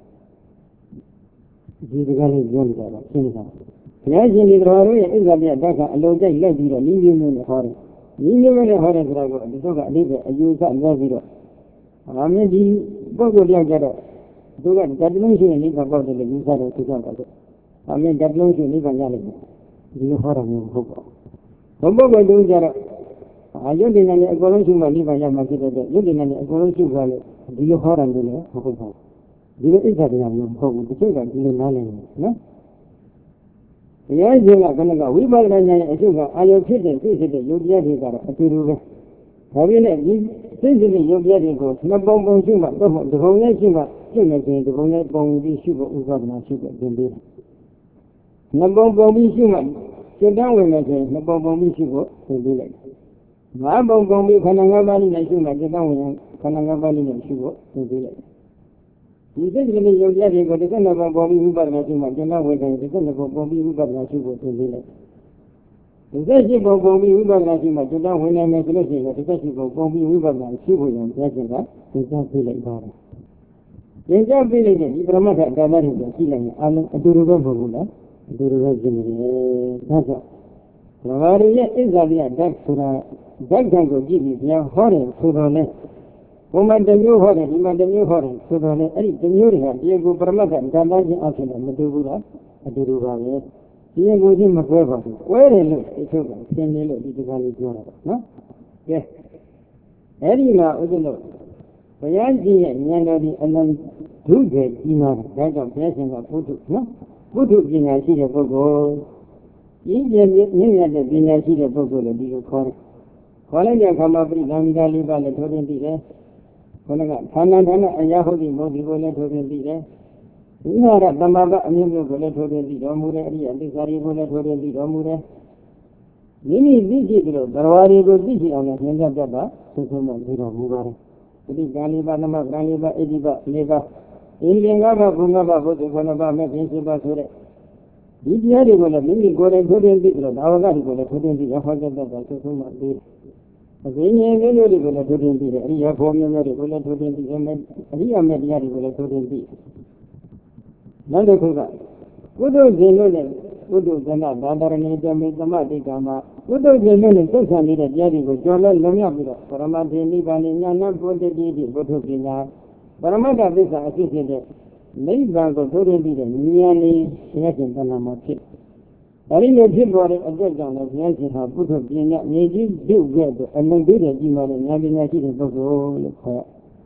ဒီစကားလေးပြောနေတာကရှင်းနေတာဘုရားရှင်ဒီတော်တို့ရဲ့ဣဇာပြတ်ဓာတ်ကအလိုကျလိုက်ပြီးတော့ဤမျိုးမျိုးနဲ့ဟောတယ်ဤမျိုးမျိုးနဲ့ဟောတယ်ဆိုတာကိုဒီတော့ကအဓိပ္ပာယ်အယူဆပြောပြီးတော့အမင်းဒီပုဂ္ဂိုလ်ပြောက်ကြတော့သူကတတလုံးရှိရင်နိဗ္ဗာန်ပေါက်တယ်လို့ယူဆတယ်သူကပါတော့အမင်းတတလုံးရှိနိဗ္ဗာန်ရလိမ့်မယ်ဒီလိုဟောတာမျိုးမဟုတ်ပါဘူးဘုံပုဂ္ဂိုလ်တူကြတော့အာယုတ်တင်နေအကုန်လုံးရှိမှနိဗ္ဗာန်ရမှာဖြစ်တဲ့အတွက်ယုတ်တင်နေအကုန်လုံးရှိကြလို့ဒီလိုဟောတာမျိုးလည်းမဟုတ်ပါဘူးဒီလိုဣစ္ဆာတရားမျိုးမဟုတ်ဘူးတချို့ကဒီလိုနားလည်နေနော်တရားရှင်ကခဏကဝိပဿနာဉာဏ်ရဲ့အကျုပ်ကအာယုတ်ဖြစ်တဲ့သိဖြစ်တဲ့ယုတ်တရားတွေကတော့အတူတူပဲဒါပြည့်နဲ့ဒီသိစိတ်ရဲ့ရုပ်ပြတွေကိုနှစ်ပုံပုံရှိမှတော့ဒီပုံနဲ့ရှိမှရှင်းနေခြင်းဒီပုံနဲ့ပုံပြီးရှိဖို့ဥပဒနာရှိဖို့ပြင်ပေးတယ်။နှစ်ပုံပုံပြီးရှိမှစိတ်တန်းဝင်နေခြင်းနှစ်ပုံပုံပြီးရှိဖို့ပြင်ပေးလိုက်။ငါးပုံပုံပြီးခန္ဓာ၅ပါးနဲ့ရှိမှစိတ်တန်းဝင်ခန္ဓာ၅ပါးနဲ့ရှိဖို့ပြင်ပေးလိုက်။ဒီသိစိတ်ရဲ့ရုပ်ပြတွေကိုတစ်နှစ်ပုံပုံပြီးဥပဒနာရှိမှစိတ်တန်းဝင်ခြင်းတစ်နှစ်ပုံပုံပြီးဥပဒနာရှိဖို့ပြင်ပေးလိုက်။ဒီသက်ရှိပုံပုံပြီးဝိပဿနာရှိမှကျွတ်တော်ဝင်နိုင်မယ်ဆိုလို့ရှိရင်ဒီသက်ရှိပုံပုံပြီးဝိပဿနာရှိဖို့ရင်ဘုရားရှင်ကသင်ကြားပေးလိုက်ပါတယ်။သင်ကြားပေးလိုက်တဲ့ဒီပရမတ္ထဓာတ်တွေကိုရှိလိုက်ရင်အလုံးအတူတူပဲမဟုတ်ဘူးလား။အတူတူပဲဖြစ်နေတယ်။ဒါကြောင့်ဘဂဝါရီရဲ့အစ္ဆာတိယဓာတ်ဆိုတာဓာတ်ကံကိုကြည့်ပြီးဘုရားဟောတယ်ဆိုတော့လေဘုံမတမျိုးဟောတယ်ဒီမှာတမျိုးဟောတယ်ဆိုတော့လေအဲ့ဒီတမျိုးတွေကဒီကိုပရမတ္ထဓာတ်ချင်းအဖြစ်နဲ့မတူဘူးလား။အတူတူပါပဲ။ဒီကိုချင်းမကွဲပါဘူး။ကွဲတယ်လို့ဒီထုတ်ကသင်တယ်လို့ဒီစကားလေးပြောတာပေါ့နော်။ကဲအဲ့ဒီမှာဥစ္စာလို့ဘုရားကြီးရဲ့ဉာဏ်တော်ဒီအလုံးဒုက္ခကြီးမှာဒါကြောင့်ဘုရားရှင်ကပုထုနော်ပုထုပညာရှိတဲ့ပုဂ္ဂိုလ်ကြီးကျယ်မြင့်မြတ်တဲ့ပညာရှိတဲ့ပုဂ္ဂိုလ်လို့ဒီလိုခေါ်တယ်။ခေါ်လိုက်တဲ့အခါမှာပြိသံမိသားလေးပါလည်းထိုးတင်ပြီးတယ်။ခေါင်းကဌာနဌာနအရာဟုတ်ဒီမဟုတ်ဒီကိုလည်းထိုးတင်ပြီးတယ်။ဒီဟာကတမ္မာကအမျိုးမျိုးကိုလည်းထိုးထွင်းပြီးတော်မူတယ်အရိယသစ္စာတွေကိုလည်းထိုးထွင်းပြီးတော်မူတယ်မိမိသိရှိပြီးတော့တရားတွေကိုသိရှိအောင်လည်းသင်ကြားတတ်တာသိဆုံးမှပြီးတော်မူပါတယ်ပဋိကာလိပါသမကံလေးပါဣတိပလေးပါအင်းရင်ကပါဘုံကပါဘုဒ္ဓခဏပါမဲ့ပြင်စီပါဆိုတဲ့ဒီတရားတွေကိုလည်းမိမိကိုယ်တိုင်ထိုးထွင်းပြီးတော့ဒါဝကတွေကိုလည်းထိုးထွင်းပြီးရဟောကြားတတ်တာသိဆုံးမှပြီးအစင်းငယ်မျိုးမျိုးတွေကိုလည်းထိုးထွင်းပြီးတယ်အရိယဘောမျိုးမျိုးတွေကိုလည်းထိုးထွင်းပြီးအရိယမဲ့တရားတွေကိုလည်းထိုးထွင်းပြီးနောက်တစ်ခုကကုသိုလ်ရှင်တို့နဲ့ကုသိုလ်ကနာဒါတရဏီတမေသမတိကမှာကုသိုလ်ရှင်တို့နဲ့သက်ဆိုင်နေတဲ့တရားတွေကိုကျော်လွှဲလွန်မြောက်ပြီးတော့ပရမတ္ထေနိဗ္ဗာန်ဉာဏ်နဲ့ပုတ္တိတိဘုထုပညာပရမတ္ထသစ္စာအဖြစ်ဖြစ်တဲ့နိဗ္ဗာန်ကိုထိုးထွင်းပြီးတဲ့ဉာဏ်လေးဘုရားရှင်တဏ္ဍာမှာဖြစ်အဲဒီလိုဖြစ်ပေါ်တဲ့အတွက်ကြောင့်လည်းဘုရားရှင်ဟာပုထုပညာမြေကြီးပြုတ်ခဲ့တဲ့အလုံးပြည့်တဲ့ကြီးမားတဲ့ဉာဏ်ပညာရှိတဲ့ပုဂ္ဂိုလ်လို့ခေါ်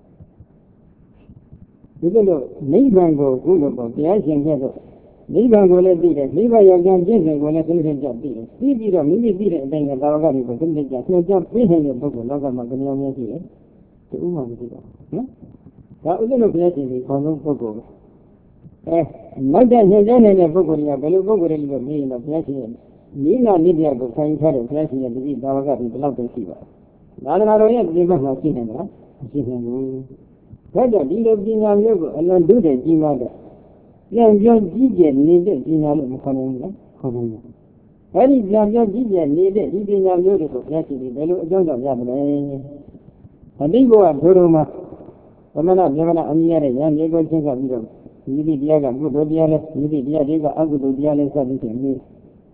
ဒီလိုနိဗ္ဗာန်ကိုကုလို့ပေါ့တရားရှင်ခဲ့တော့နိဗ္ဗာန်ကိုလည်းသိတယ်နိဗ္ဗာန်ရောက်ကြပြည့်စုံကိုလည်းသိတဲ့ကြောင့်သိတယ်သိပြီးတော့မိမိသိတဲ့အတိုင်းကသာဝကတွေကိုသိတဲ့ကြောင့်သင်ကြားပြည့်နေတဲ့ပုဂ္ဂိုလ်လောကမှာကြောင်များရှိတယ်တူဥမှမရှိပါဘူးနော်ဒါဥစ္စာလို့ဘုရားရှင်ဒီခေါင်းဆုံးပုဂ္ဂိုလ်ပဲအဲနောက်တဲ့ညဉ့်နေတဲ့ပုဂ္ဂိုလ်ကဘယ်လိုပုဂ္ဂိုလ်လဲလို့မေးရင်တော့ဘုရားရှင်ရဲ့နိနာနိတ္တယကိုဆိုင်ထားတဲ့ဘုရားရှင်ရဲ့ဒီသာဝကတွေဘယ်လောက်တည်းရှိပါလဲသာသနာတော်ရဲ့ဒီဘက်မှာရှိနေမလားမရှိနိုင်ဘူးဒါကြောင့်ဒီလိုပညာမျိုးကိုအလွန်ဒုတဲ့ကြီးမားတဲ့ပြန်ပြောကြီးကျယ်နေတဲ့ပညာလို့မခေါ်နိုင်ဘူးလားခေါ်နိုင်တယ်။အဲဒီပြန်ပြောကြီးကျယ်နေတဲ့ဒီပညာမျိုးတွေကိုဘုရားရှင်ဘယ်လိုအကြောင်းကြောင့်ရမလဲ။အတိတ်ဘဝဒုရမသမဏဗျမဏအမြင်ရတဲ့ဉာဏ်လေးကိုချင်းကပြီးတော့ဒီဒီတရားကကုသိုလ်တရားလဲဒီဒီတရားတွေကအကုသိုလ်တရားလဲစသည်ဖြင့်ဒီ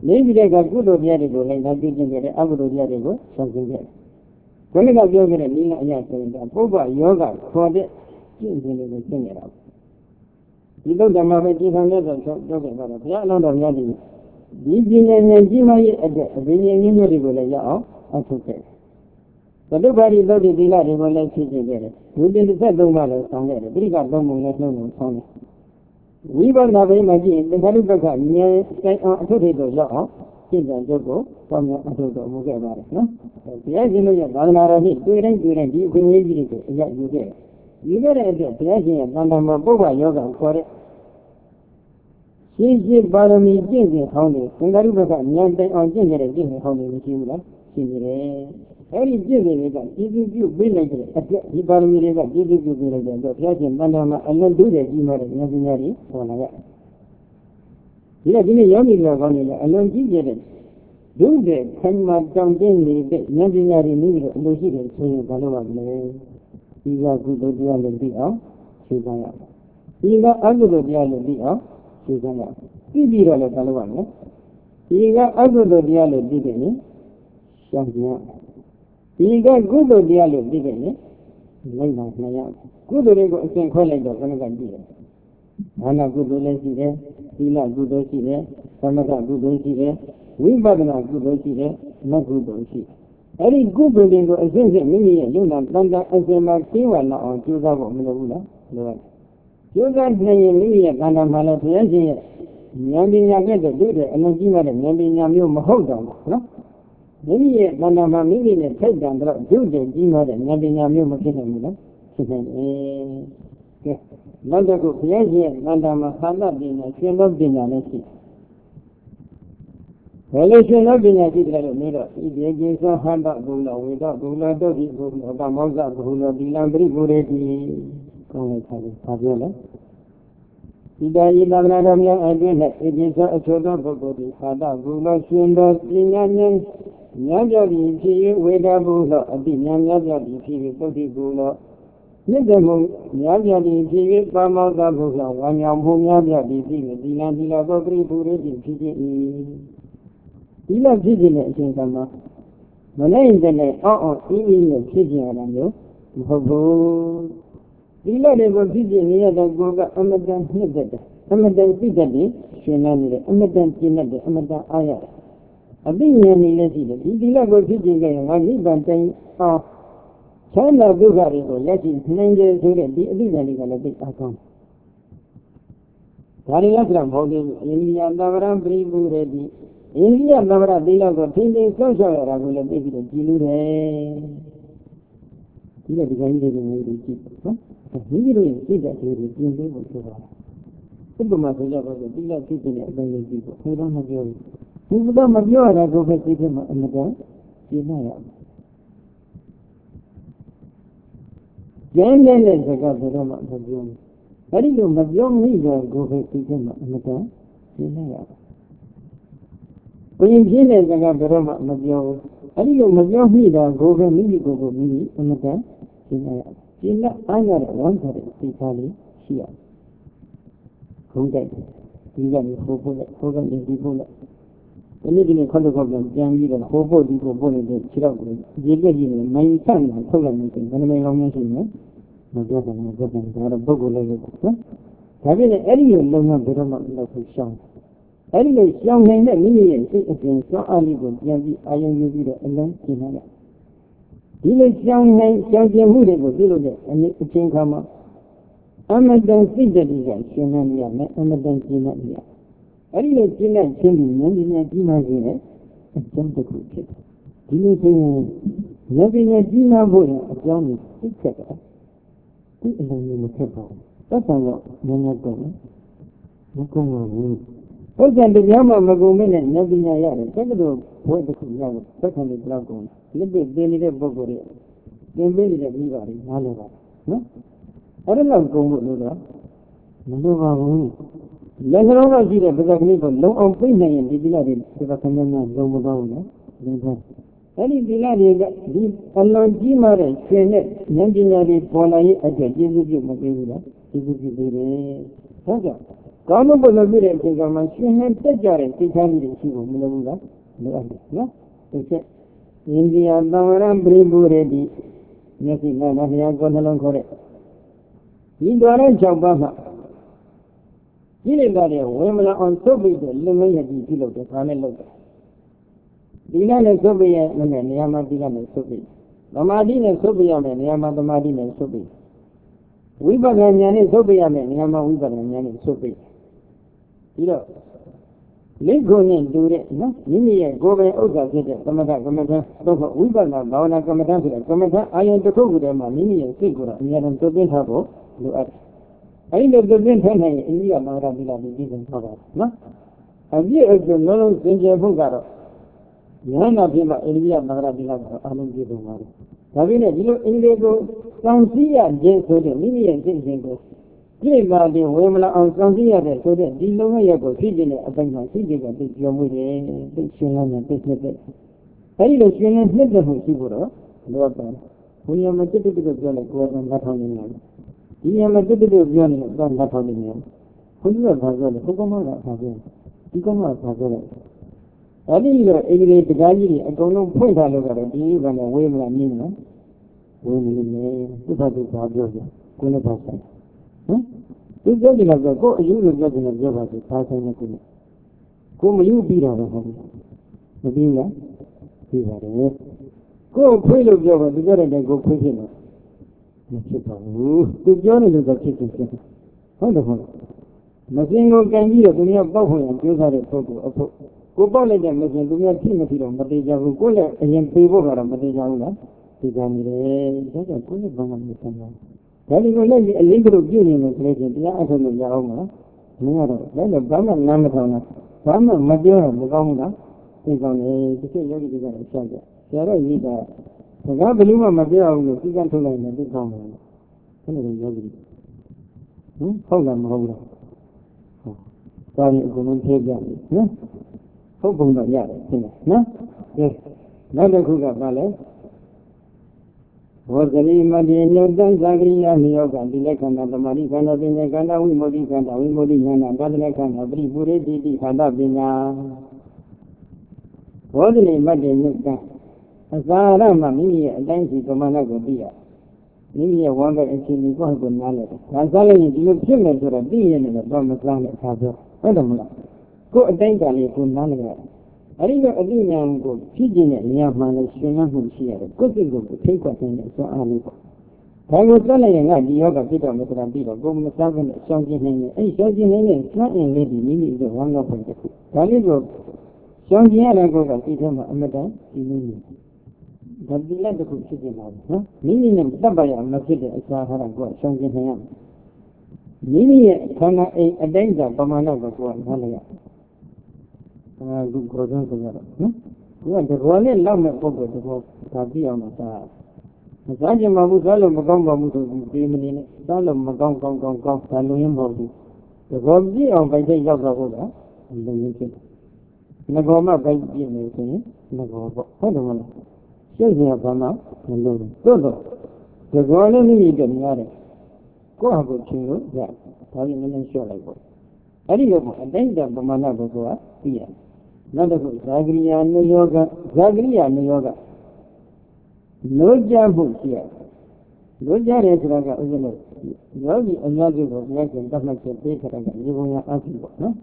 Maybe they got good or the other go like that, didn't get it, I would the other go, something there. When you got yoga and Nina Yakin, Boba yoga for the children sing it out. You don't have a different level talking about it. Yeah, no, no, no. These and Jima at the beginning of the Gulaya, I took it. But nobody loved the delight of like together. We didn't set no matter on it. We got no more, no more on it. We were not imagine the Galibaka near Potato Law, Kids Jogo, from the Atoto Mugaba. The idea of Banara hit, do it and do it, you can easily get you get. You got a pleasure and Nandama Boba yoga for it. She did bother me, Jingy Honey, when Galibaka Niente on Jingy and Jingy Honey with you. Every Jingy, if you village, he bother me, if you village, the pleasure and Nandama, and then do the Jima and Yazinari, or like that. He had been a young Vanilla, and then he did it. Do the Kanma down Jingy, the Yazinari, Lucy, so you can he got good reality of Shigaya. He got other reality of Shigaya. He did all the Kalwana. He got other reality in Shagya. He got good reality in it. Lena Naya. Good Rego can call it the Kanaka. Anna good Lesi there, Hila good Osi there, Samaka good Osi there, Wimbadana good Osi there, not good Osi. Any good building to a sense of mini and Luna, Landa, as a Martina on Judah of Milula. Judah playing Mini and Landa Malapian, Yambi Yagata do the Elangina and Yambi Yamu Mahoda. Many Landa Mamini and take down the Judah, Jima and Yambi Yamu Makina. Landa go Piazi, Landa Mahana dinner, she loved dinner, let's see. Well, I should not be a little mirror. If you give some hand up, Gula, without Gula, Dodi, Gula, Bamoza, Gula, Dilambri, Gureti, Fabiola. Ida Ilamia, and then it is a children for Godi, Hada, Gula, Sunda, Dinyan, Yaja, Weda Gula, a Dinyan Yaja, Godi Gula. Nidamu, Yaja, Bamoza, Gula, one yam home Yaja, Dilan, Dila, Gobri, Gureti, P G. He loves teaching it in Sama. When I in the net, oh, eating and teaching on you. Hobo. He let it go teaching near the Goga Amadan Hidden. Amadan Pigadi, Shenani, Amadan Tinade, Amadan Aya. A being any less either. He let go teaching again, one even saying, oh, China Bugari, let it nine years to get the illegal big account. Karilasram holding India, Navaram, Bribu ready. India Navara Dila got thinking social regular baby the Gilu. He had begun to be cheap. He didn't see that he was being able to have. Supermarket was a dealer teaching at the people. He don't have your. He would not have your I go back with him on the ground. You know. Jan is a god of the Roman. How do you have your leader go back with him on the ground? You know. When you see that I got the Roma Mabio, I think you must not meet or go over me, go over me on the time. She not either one for it, Italy, she are. Who died? You got me for bullet, Hogan is the bullet. The living in Colorado, young leader, Hobo, the bullet, the Chicago, the legend, my son, and Hogan, and my long machine, my brother, my brother, and a bogo level. Having an area long of the Roma of the song. Anyway, young men that many and say against so early would be I am you the alone in her. He was young men, young moody would do it, and it became come up. I'm a dance in the design, Shenania, I'm a dance in that year. Anyway, Gina and Cindy, and in a Gina in it, and jump the good kid. Gina saying, loving a Gina boy, a Johnny, six seconds. He is only a pepper. That's all, when you're going. You're going. Okay, the Yama Magoman and Navina Yara, take it to what the Kuyawa, secondly, Dragon, little daily Bogore, then really the Vivari, Naleva. No? I don't know Gomu Lura. No, let her over see the Bagamico, low on Pina and the Biladi, Sivakana, Gomu. Any Biladi, the Alon Gimare, Fenet, Nanjinari, Polai, at the Jizu Magavila, Jizu. ကောင်းမှုပုံလို့ပြတဲ့အချိန်ကမှရှင်နဲ့တက်ကြတဲ့စိတ်ထားကြီးတွေရှိဖို့မလိုဘူးလားလိုအပ်တယ်နော်ဒီချက်အိန္ဒိယသံဝရံပရိပူရတိမျက်စိနဲ့ဘုရားကိုယ်နှလုံးခေါ်တဲ့ဒီတော်တဲ့၆ပါးမှာဒီလိုကြတဲ့ဝေမလာအောင်သုတ်ပြီးတော့လုံငယ်ရည်ပြုလုပ်တယ်ဒါနဲ့လုပ်တယ်ဒီကနေ့သုတ်ပြီးရဲ့နေရာမှာဒီကနေ့သုတ်ပြီးသမာဓိနဲ့သုတ်ပြီးရမယ်နေရာမှာသမာဓိနဲ့သုတ်ပြီးဝိပဿနာဉာဏ်နဲ့သုတ်ပြီးရမယ်နေရာမှာဝိပဿနာဉာဏ်နဲ့သုတ်ပြီးပြီးတော့လက်ကိုနဲ့တူတဲ့နော်မိမိရဲ့ကိုယ်ပိုင်ဥစ္စာဖြစ်တဲ့သမထကမ္မထတော့ဝိပဿနာဘာဝနာကမ္မထဆိုတဲ့ကမ္မထအာယုံတစ်ခုခုတည်းမှာမိမိရဲ့စိတ်ကိုယ်အများဆုံးသွင်းထားဖို့လိုအပ်တယ်အဲဒီလိုသွင်းထားနိုင်ရင်အိန္ဒိယမဟာရမိလာပြီးပြည်စုံထားပါတယ်နော်အပြည့်အစုံလုံးလုံးစင်ကြယ်ဖို့ကတော့ဉာဏ်နာဖြစ်မှအိန္ဒိယမဟာရမိလာကတော့အလုံးပြည်စုံပါတယ်ဒါပေမဲ့ဒီလိုအိန္ဒိယကိုစောင့်စည်းရခြင်းဆိုတဲ့မိမိရဲ့စိတ်ရှင်ကိုပြိမာတဲ့ဝေမလာအောင်စောင့်စည်းရတဲ့ဆိုတဲ့ဒီလုံရဲ့ကိုသိကျင်တဲ့အပိုင်းမှာသိကျင်ကသိပြောမှုတယ်သိရှင်လန်းနဲ့သိနှစ်တဲ့အဲဒီလိုရှင်လန်းနှစ်တဲ့မှုရှိဖို့တော့လိုအပ်ပါတယ်ဘုရားမတိတိတိပြောလိုက်ကိုယ်ကလက်ထောင်နေတယ်ဒီညမှာတိတိတိပြောနေတော့လက်ထောင်နေတယ်ဘုရားကဘာပြောလဲဘုကမကဘာပြောဒီကမကဘာပြောလဲအဲဒီလိုအိန္ဒိယတရားကြီးတွေအကုန်လုံးဖွင့်ထားလို့ကတော့ဒီကနေ့ဝေမလာမြင်နော်ဝေမနေနဲ့သူ့ဘာသူဘာပြောကြကိုယ်နဲ့ဘာဆိုင်ဟမ်ဒီပြောကြတယ်ဆိုကိုအယူလိုပြောတယ်ပြောပါစေဘာဆိုင်နေကိုကိုမယူပြီးတာတော့ဟုတ်ဘူးမပြီးလားပြီးပါတယ်ကိုခွေးလို့ပြောပါသူပြောတဲ့တိုင်ကိုခွေးဖြစ်နေမဖြစ်ပါဘူးသူပြောနေလို့ဆိုဖြစ်ဖြစ်ဖြစ်ဟုတ်တယ်ဟုတ်လားမစင်ကိုကန်ပြီးတော့သူများပေါက်ဖွင့်ရင်ကျိုးစားတဲ့ပုဂ္ဂိုလ်အဖို့ကိုပေါက်လိုက်တဲ့မစင်သူများဖြစ်မဖြစ်တော့မသေးကြဘူးကိုလည်းအရင်ပေးဖို့ကတော့မသေးကြဘူးလားဒီကံနေတယ်ဒါကြောင့်ကိုလည်းဘာမှမဆိုင်ဘူးဒါဒီကိုလည်းအလေးကလေးပြုနေလို့ဆိုလို့ချင်းတရားအထုတ်လို့ရအောင်မလားမင်းကတော့လည်းတော့ဘာမှနားမထောင်လားဘာမှမပြောတော့မကောင်းဘူးလားသိကောင်းတယ်ဒီစိတ်ယောဂီတွေကလည်းရှောက်ကြဆရာတော်ကြီးကစကားဘယ်လိုမှမပြောအောင်လို့စိတ်ကထုတ်လိုက်တယ်သိကောင်းတယ်ဘယ်လိုယောဂီဟင်ဟုတ်လားမဟုတ်လားဟုတ်ဒါကြီးအကုန်လုံးဖြေပြတယ်နော်ဟုတ်ပုံတော့ရတယ်ရှင်းတယ်နော်ကဲနောက်တစ်ခုကဘာလဲဘောဇရိမတိညုတ်တံသဂရိယနိယောကဒီလက္ခဏာသမာဓိခန္ဓာပညာခန္ဓာဝိမု ക്തി ခန္ဓာဝိမု ക്തി ဉာဏဒါသလက္ခဏာပရိပူရိတိတိခန္ဓာပညာဘောဇရိမတိညုတ်တံအစာရမှာမိမိရဲ့အတိုင်းစီပမာဏကိုသိရမိမိရဲ့ဝမ်းကအချင်းကြီးကိုကိုနားလဲတယ်ဒါစားလို့ဒီလိုဖြစ်မယ်ဆိုတော့သိရင်လည်းတော့မစားနဲ့အခါပြောဟုတ်တယ်မလားကိုယ်အတိုင်းကလေးကိုနားလဲရတယ်အဲဒီတော့အသိဉာဏ်ကိုဖြစ်ခြင်းနဲ့ဉာဏ်မှန်လို့ရှင်ရမှုရှိရတယ်ကိုယ်စိတ်ကိုထိတ်ကွက်တဲ့အစွမ်းအားလေးပေါ့ဒါကိုစက်လိုက်ရင်ကဒီယောဂဖြစ်တော့မစရာပြီးတော့ကိုယ်မစားဘဲနဲ့ရှောင်ကျဉ်နေတယ်အဲဒီရှောင်ကျဉ်နေတဲ့စွမ်းအင်လေးဒီမိမိတို့ဝမ်းတော့ပုံတစ်ခုဒါလေးကိုရှောင်ကျဉ်ရတဲ့ကိုယ်ကဒီထဲမှာအမတန်ဒီလိုမျိုးဒါဒီလက်တစ်ခုဖြစ်နေတာနော်မိမိနဲ့တပ်ပါရမဖြစ်တဲ့အစာဟာကိုယ်ရှောင်ကျဉ်နေရမယ်မိမိရဲ့ခန္ဓာအိမ်အတိုင်းသာပမာဏကိုကိုယ်ကနားလည်ရအဲလူကိုယ်ဆုံးဆိုရတော့နော်ဒီကတဘောနဲ့လောက်မဲ့ပုံစံတဘောဒါပြအောင်တော့စားမစားကြမှာဘူးစားလို့မကောင်းပါဘူးဆိုပြီးဒီမနေနဲ့စားလို့မကောင်းကောင်းကောင်းကောင်းဒါလုံရင်မဟုတ်ဘူးတဘောပြအောင်ပိုက်တဲ့ရောက်တော့ဟုတ်လားလုံရင်ဖြစ်ငကောမပိုက်ပြနေဆိုရင်ငကောပေါ့ဟုတ်တယ်မလားရှင်းစရာဘာမှမလိုဘူးသို့တော့တဘောနဲ့မိမိတို့များတယ်ကိုယ့်ဟာကိုယ်ချင်းလို့ရဒါကြီးနည်းနည်းလျှော့လိုက်ပေါ့အဲ့ဒီလိုပေါ့အတိုင်းတပမာဏကိုကသိရတယ်နောက်တစ်ခုဇာဂရိယာနယောဂဇာဂရိယာနယောဂလို့ကြမှုရှိရတယ်လို့ကြတယ်ဆိုတာကဥစ္စာလို့ယောဂီအများစုကိုဘုရားရှင်တတ်မှတ်ချက်ပေးခဲ့တဲ့ဒီဘုံရအဖြစ်ပေါ့နော်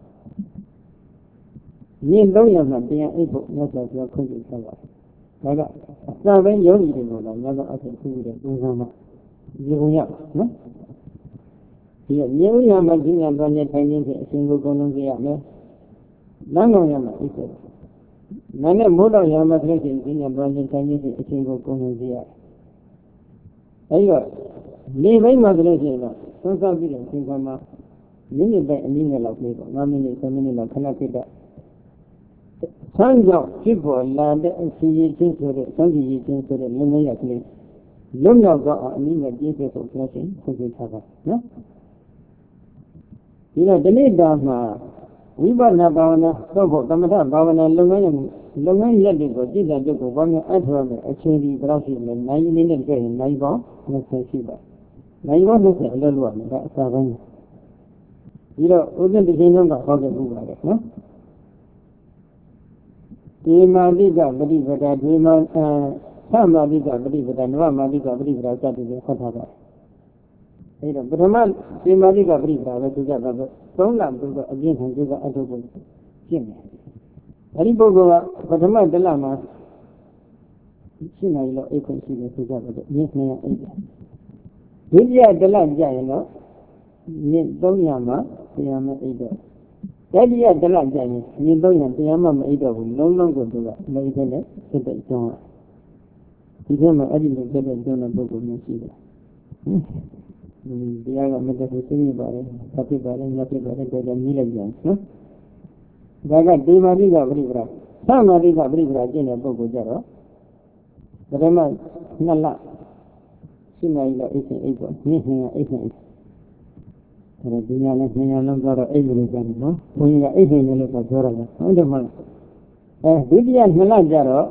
ဒီလုံးရမှာတရားအိတ်ဖို့မြတ်စွာဘုရားခွင့်ပြုထားပါတယ်ဒါကအစပိုင်းယောဂီတွေကိုလည်းမြတ်စွာအဖြစ်ခွင့်ပြုတဲ့ပုံစံမှာဒီဘုံရနော်ဒီမြေဥရမှာဒီညာတော်နဲ့ထိုင်ခြင်းဖြင့်အရှင်ကိုကုန်လုံးကြရမယ်လမ်းကောင်ရမှာအိတ်ဆက်နာနဲ့မိုးတော်ရမှာဆိုရင်ဒီညာတော်နဲ့ထိုင်ခြင်းဖြင့်အရှင်ကိုကုန်လုံးကြရတယ်အဲဒီတော့နေပိုင်းမှာဆိုလို့ရှိရင်တော့သုံးစားပြီးတော့သင်္ကန်းမှာမိနစ်တိုင်းအနည်းငယ်လောက်လေးပေါ့၅မိနစ်၇မိနစ်လောက်ခဏခဏဆန်းကြောင့်ဖြစ်ပေါ်လာတဲ့အစီအချင်းဆိုတဲ့စံစီချင်းဆိုတဲ့လုံငယ်ရကလေးလုံရောက်တော့အနည်းငယ်ပြည့်စုံဖို့ပြောရှင်ဖွင့်ပြထားပါနော်ဒီတော့ဒီနေ့တာမှာဝိပဿနာဘာဝနာတော့ဖို့သမထဘာဝနာလုပ်ငန်းလုပ်ငန်းရက်တွေကိုကြည့်တဲ့จุดကိုဘာမှအထောက်မဲ့အချိန်ဒီဘယ်လောက်ရှိလဲနိုင်ရင်းနဲ့ကြည့်ရင်နိုင်ပေါင်း၂၀ရှိပါနိုင်ပေါင်း၂၀အလုပ်လုပ်ရမယ်ဒါအစားပိုင်းဒီတော့ဥစဉ်တစ်ချိန်လုံးကဟောခဲ့မှုပါတယ်နော်ဒီမာတိကပฏิပဒါဒီမာသမာတိကပฏิပဒါနဝမာတိကပฏิပဒါစသည်ဖြင့်ဟောထားပါတယ်အဲဒါပထမဒီမာတိကပฏิပဒါပဲသူကတော့သုံးလသူကအပြင်းထန်သူကအထုပ်ကိုရှင်းတယ်အဲဒီပုဂ္ဂိုလ်ကပထမတလမှာရှင်းနိုင်လို့အိတ်ခွင့်ရှိတယ်သူကတော့မြင့်နေအိတ်တယ်ဒုတိယတလကြာရင်တော့မြင့်သုံးရမှာတရားမအိတ်တော့တတိယတလကြာရင်မြင့်သုံးရတရားမမအိတ်တော့ဘူးလုံးလုံးကိုသူကမအိတ်တဲ့ဖြစ်တဲ့အကြောင်းဒီထဲမှာအဲ့ဒီလိုဖြစ်တဲ့အကြောင်းတဲ့ပုဂ္ဂိုလ်မျိုးရှိတယ်တရားကမတတ်ဘူးသိနေပါတယ်သတ်ဖြစ်ပါတယ်ညဖြစ်ပါတယ်ဒါကြောင့်ကြီးလိုက်ပြန်နော်ဒါကဒီမာတိကပရိပရာသမာတိကပရိပရာကျင့်တဲ့ပုဂ္ဂိုလ်ကြတော့ပထမနှစ်လရှင်းနိုင်လို့အိတ်ရှင်အိတ်ပေါ့မြင့်နေအိတ်ရှင်အဲ့ဒါဒီညာနဲ့ဉာဏ်လုံးကတော့အိတ်လို့ပြောတယ်နော်ဘုန်းကြီးကအိတ်ရှင်လို့ပြောတာကဟုတ်တယ်မဟုတ်အဲဒုတိယနှစ်လကျတော့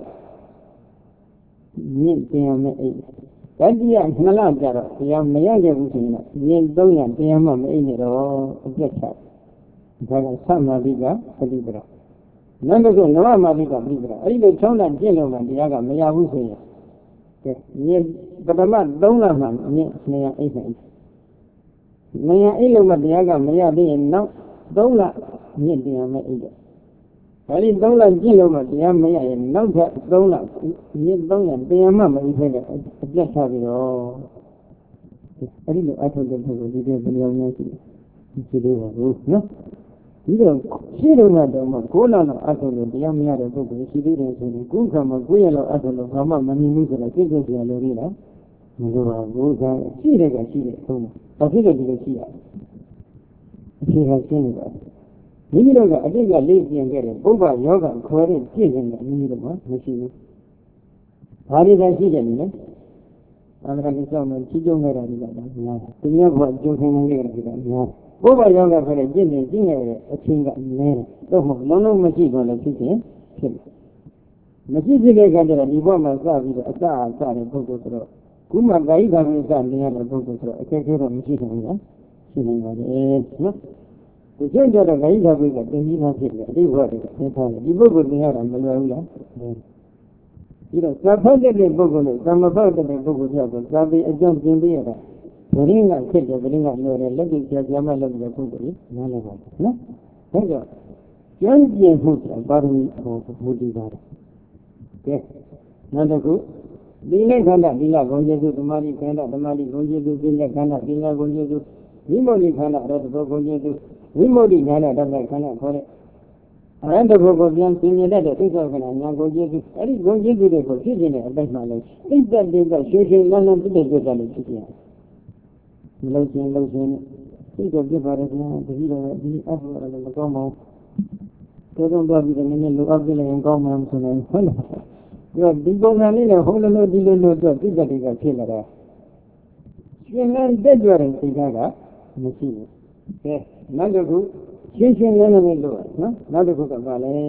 မြင့်တင်ရမယ်အိတ်တတိယနှစ်လကျတော့တရားမရခဲ့ဘူးဆိုရင်မြင့်သုံးရတရားမှမအိတ်နဲ့တော့အပြတ်ချဒါကသမာဓိကပฏิပဒါနောက်တစ်ခုနဝမာဓိကပฏิပဒါအဲ့ဒီလိုချောင်းတန်ကျင့်လို့မှတရားကမရဘူးဆိုရင်ကဲမြင့်ပထမသုံးလမှမြင့်နေရအိတ်နဲ့နေရအိတ်လို့မှတရားကမရသေးရင်နောက်သုံးလမြင့်တင်ရမယ်အိတ်တော့အဲ့ဒီသုံးလကျင့်လို့မှတရားမရရင်နောက်ထပ်သုံးလမြင့်သုံးရတရားမှမအိတ်ခဲ့တဲ့အပြတ်ချပြီးတော့အဲ့ဒီလိုအထုပ်တဲ့ပုဂ္ဂိုလ်ဒီတဲ့ဘယ်လိုမျိုးရှိရှိသေးပါဘူးနော်ဒီတော့ရှိတော့တော့မှကိုးလလောက်အထုပ်လို့တရားမရတဲ့ပုဂ္ဂိုလ်ရှိသေးတယ်ဆိုရင်ကိုယ်ကမှကိုယ်ရလောက်အထုပ်လို့ဘာမှမမြင်ဘူးဆိုတော့စိတ်ကြည့်ရလို့ရလားမလိုပါဘူးကရှိတဲ့ကရှိတဲ့အဆုံးဘာဖြစ်လို့ဒီလိုရှိရအခြေခံရှင်းနေပါမိမိတို့ကအတိတ်ကလေ့ကျင့်ခဲ့တဲ့ပုဗ္ဗယောဂခေါ်တဲ့ပြည့်စုံတဲ့မိမိတို့မှာမရှိဘူးဘာတွေသာရှိတယ်လဲအမှန်တရားကြောင့်လည်းကြီးကျုံခဲ့တာဒီကများသူများကအကျိုးခံနေကြတယ်ဒီကများပုဗ္ဗယောဂခေါ်တဲ့ကျင့်နေကျင့်ရတဲ့အချင်းကအနည်းတယ်တော့မဟုတ်လုံးလုံးမရှိတော့လည်းဖြစ်ခြင်းဖြစ်တယ်မရှိဖြစ်တဲ့အခါကျတော့ဒီဘဝမှာစပြီးတော့အစအစတဲ့ပုဂ္ဂိုလ်ဆိုတော့ခုမှကာယကံစနေရတဲ့ပုဂ္ဂိုလ်ဆိုတော့အခက်အခဲတော့မရှိနိုင်ဘူးရှိနေပါလေနော်ဒီကျင့်ကြတော့ကာယကံကတင်ကြီးမှဖြစ်တယ်အတိဘဝတွေသင်ထားတယ်ဒီပုဂ္ဂိုလ်သင်ရတာမလွယ်ဘူးလားဒီတော့သတ်ဖတ်တဲ့ပုဂ္ဂိုလ်နဲ့သမဖတ်တဲ့ပုဂ္ဂိုလ်ပြောက်တော့သာပြီးအကျုံးပြင်ပေးရတာဘုရင်ကဖြစ်တယ်ဘုရင်ကလွယ်တယ်လက်တွေ့ကြာကြာမှလုပ်တဲ့ပုဂ္ဂိုလ်ကြီးနားလည်ပါနော်ဒါကြောင့်ကျမ်းကျင်မှုပါရမီဟောမူတည်ပါတယ်ကဲနောက်တစ်ခုဒီနေ့ခန္ဓာဒီလဘုံကျေစုဓမ္မတိခန္ဓာဓမ္မတိဘုံကျေစုပြည့်ခန္ဓာပြည့်ဘုံကျေစုဝိမု ക്തി ခန္ဓာရတ္တဘုံကျေစုဝိမု ക്തി ခန္ဓာဓမ္မခန္ဓာခေါ်တဲ့အရဟတဘုံကိုပြန်ပြင်းပြတဲ့သိသောခန္ဓာညာကိုကျေစုအဲ့ဒီဘုံကျေစုတွေကိုဖြစ်ခြင်းနဲ့အပိုက်မှလည်းသိတတ်တဲ့ကရွှေရွှေလန်းလန်းပြည့်တဲ့တွေ့တယ်လို့ဖြစ်ပြန်မလုံးချင်းလုံးချင်းသိတော့ပြပါရခင်တတိတော်ဒီအဘရလည်းမကောင်းပါဘူးတော်တော်ပြီးတော့နည်းနည်းလိုအပ်ပြလိုက်ရင်ကောင်းမှမဆိုနိုင်ဟုတ်လားဒီပုံစံလေးနဲ့ဟိုလိုလိုဒီလိုလိုတော့ပြည့်တဲ့တွေကဖြစ်လာတာရှင်လန်းတက်ကြွတဲ့စိတ်ကမရှိဘူးကဲနောက်တစ်ခုရှင်းရှင်းလင်းလင်းလို့နော်နောက်တစ်ခုကပါလေ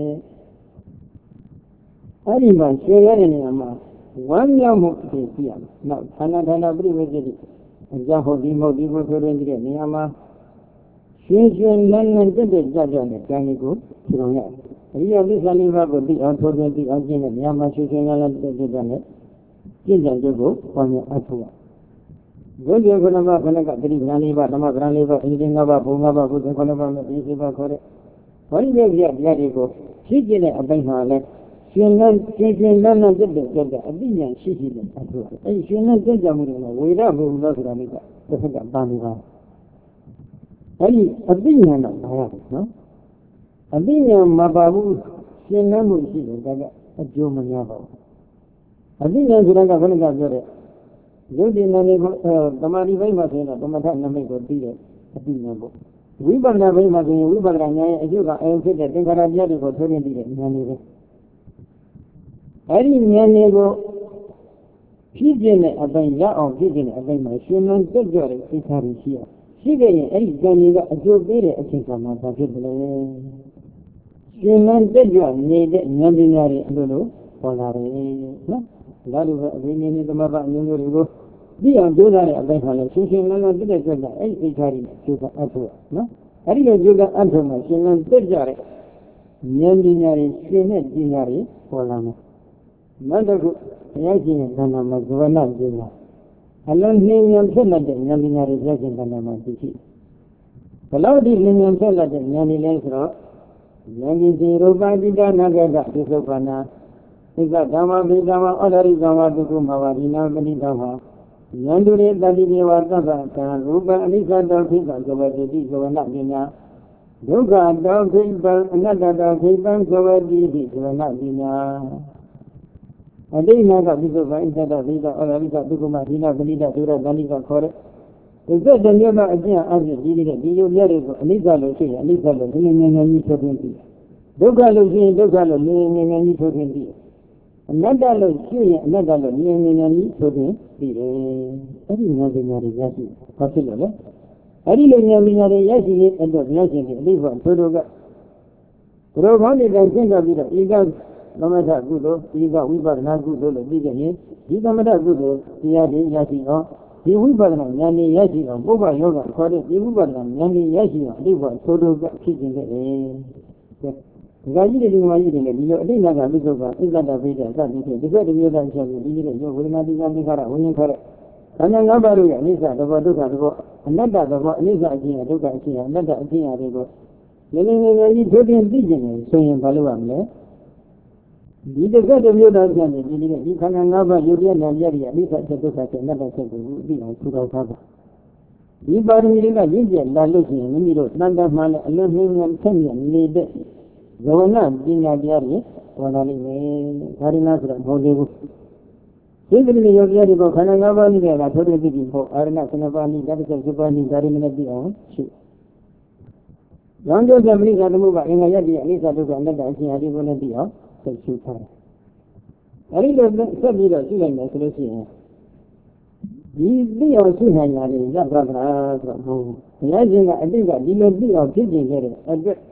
အဲ့ဒီမှာရှင်ရတဲ့နေရာမှာဝမ်းမြောက်မှုအဖြစ်ရှိရမယ်နောက်ဌာနဌာနပြိဝိသေတိအကြောင်းဟုတ်ဒီမဟုတ်ဒီကိုဆိုတဲ့နေရာမှာရှင်းရှင်းလင်းလင်းတက်တက်ကြွကြွနဲ့ကြံလေးကိုပြောင်းရတယ်အရိယသစ္စာလေးပါးကိုသိအောင်ထိုးထွင်းသိအောင်ကျင့်တဲ့နေရာမှာရှင်းရှင်းလင်းလင်းတက်တက်ကြွနဲ့ကျင့်ကြံချက်ကိုပေါ်မြအထောက်ဘုရားခဏပါခဏကတိဉာဏ်လေးပါဓမ္မဂရဏလေးပါအင်းငါးပါးဘုံငါးပါးဘုရားခဏပါနဲ့ဒီစိပါခေါ်တဲ့ဘာလို့လဲပြတရားတွေကိုရှင်းကျင်တဲ့အပိုင်းမှာလဲရှင်လန်းရှင်းရှင်းလန်းလန်းတက်တက်ကြွကြွအသိဉာဏ်ရှိရှိနဲ့အထောက်အဲ့ဒီရှင်လန်းကြွကြွမှုတွေကဝေဒဘုံလို့ဆိုတာလေးကတစ်ခါကပန်းနေပါအဲ့ဒီအသိဉာဏ်တော့ဘာရလဲနော်အသိဉာဏ်မပါဘူးရှင်လန်းမှုရှိတယ်ဒါကအကျိုးမများပါဘူးအသိဉာဏ်ဆိုတာကဘယ်လိုကပြောတဲ့ရုပ်တည်နေနေသမာဓိဘိမှာဆိုရင်တော့သမထနမိတ်ကိုသိတယ်အသိဉာဏ်ပေါ့ဝိပဿနာဘိမှာဆိုရင်ဝိပဿနာဉာဏ်ရဲ့အကျိုးကအယုံဖြစ်တဲ့သင်္ခါရတရားတွေကိုသိနေသိတဲ့ဉာဏ်တွေပဲအဲ့ဒီဉာဏ်တွေကိုဖြစ်ခြင်းနဲ့အပိုင်းရအောင်ဖြစ်ခြင်းနဲ့အပိုင်းမှာရှင်လန်းတက်ကြွတဲ့သိက္ခာတွေရှိရရှိခဲ့ရင်အဲ့ဒီဉာဏ်တွေကအကျိုးပေးတဲ့အချိန်ကမှဘာဖြစ်တယ်လဲရှင်လန်းတက်ကြွနေတဲ့ဉာဏ်ပညာတွေအလိုလိုပေါ်လာတယ်နော်ဒါလိုပဲအဘိနည်းနဲ့သမဘအမျိုးမျိုးတွေကိုသိအောင်ကြိုးစားတဲ့အပိုင်းမှာလည်းရှင်းရှင်းလင်းလင်းပြည့်တဲ့ကြွတဲ့အဲ့ဒီသိက္ခာတွေနဲ့ကြိုးစားအပ်ဖို့နော်အဲ့ဒီလိုကျုပ်ကအထုံမှာရှင်လန်းတက်ကြတဲ့ဉာဏ်ပညာတွေရှင်တဲ့ပညာတွေပေါ်လာမယ်နောက်တစ်ခုဘုရားရှင်ရဲ့သံဃာမှာဇဝနပညာအလုံးနှင်းဉာဏ်ဖြစ်တဲ့ဉာဏ်ပညာတွေဘုရားရှင်သံဃာမှာသိရှိဘလောက်ဒီဉာဏ်ဉာဏ်ဖြစ်တဲ့ဉာဏ်တွေလဲဆိုတော့ဉာဏ်ကြီးစီရူပတိတနာဂကဒုက္ခနာသိက္ခဓမ္မပိဓမ္မဩဒရိကမဒုက္ခမဝရိနာပတိဓမ္မဉာဏ်တူရဲ့တတိဒေဝသဗ္ဗကံရူပအနိစ္စတောခိကဇဝတိတိဇဝနပညာဒုက္ခတောခိပံအနတ္တတောခိပံဇဝတိတိဇဝနပညာအတိနာကပိစုပ္ပဣစ္ဆဒဝိဒဩဒရိကဒုက္ခမဒိနာပတိတဒုရတဏိကခေါ်တဲ့ဒီစက်တမျိုးကအကျင့်အပြင်ကြီးတဲ့ဒီလိုများတွေကိုအနိစ္စလို့ရှိရင်အနိစ္စလို့ဉာဏ်ဉာဏ်ဉာဏ်ကြီးထုတ်ခြင်းပြီးဒုက္ခလို့ရှိရင်ဒုက္ခလို့ဉာဏ်ဉာဏ်ဉာဏ်ကြီးထုတ်ခြင်းပြီးအနတ္တလို့ရှိရင်အနတ္တလို့ဉာဏ်ဉာဏ်ဉာဏ်ကြီးထုတ်ခြင်းပြီးတယ်အဲ့ဒီဉာဏ်ပညာတွေရရှိဘာဖြစ်လို့လဲအဲ့ဒီလိုဉာဏ်ပညာတွေရရှိရင်အဲ့တော့ဘုရားရှင်ကအလိဘသူတို့ကဘုရောဘောင်းတွေတိုင်ရှင်းတော့ပြီးတော့ဤကသမထကုသိုလ်ဤကဝိပဿနာကုသိုလ်လို့ပြီးကြရင်ဒီသမထကုသိုလ်တရားတွေရရှိအောင်ဒီဝိပဿနာဉာဏ်ကြီးရရှိအောင်ပုဗ္ဗယောဂခေါ်တဲ့ဒီဝိပဿနာဉာဏ်ကြီးရရှိအောင်အတိတ်ဘသို့တို့ကဖြစ်ခြင်းခဲ့တယ်။ဒါကြီးတွေဒီမှာကြီးတွေလည်းဒီလိုအတိတ်နာကပိစုကဣဇ္ဇတပိဋကစသည်ဖြင့်ဒီကတည်းကဆက်ပြီးဒီကြီးတဲ့ဝေဒနာတိကမိခရဝိညာဉ်ခေါ်တဲ့ခန္ဓာ၅ပါးတို့ရဲ့အနိစ္စသဘောဒုက္ခသဘောအနတ္တသဘောအနိစ္စအခြင်းဒုက္ခအခြင်းအနတ္တအခြင်းအတွေကိုလည်းလည်းလည်းကြီးထုတ်တင်သိကျင်တယ်ဆိုရင်ဘာလို့ရမလဲဒီတစ်သက်တစ်မျိုးသားပြန်နေဒီနေ့ဒီခန္ဓာ၅ပါးယုတ်ရနာပြရအနိစ္စဒုက္ခအနတ္တဆက်ကိုအပြီးအောင်ထူထောင်ထားပါဒီပါရမီတွေကရင့်ကျက်လာလို့ရှိရင်မိမိတို့တန်တမှန်နဲ့အလွန်နှင်းနှင်းဆက်မြနေတဲ့ဇဝနပညာတရားတွေပေါ်လာလိမ့်မယ်ဒါရဏဆိုတော့မဟုတ်သေးဘူးဒီကနေ့ယောဂီတွေပေါ်ခန္ဓာ၅ပါးကြီးတွေကထိုးထွင်းပြီးပြီဟုတ်အာရဏခဏပါဏိတတ္တစုပါဏိဒါရဏနဲ့ပြီးအောင်ရှိ။ရောင်းကျိုးသမဏိကသမှုကအင်္ဂါရတ္တိအနိစ္စဒုက္ခအနတ္တအရှင်အရိဘုနဲ့ပြီးအောင်ဆက်ရှုထားတယ်။အဲဒီလိုဆက်ပြီးတော့ရှုလိုက်မယ်ဆိုလို့ရှိရင်ဒီသိအောင်ရှုနိုင်ရတယ်ရပါသလားဆိုတော့ဘုရားရှင်ကအတိတ်ကဒီလိုသိအောင်ဖြစ်ကျင်ခဲ့တဲ့အတွက်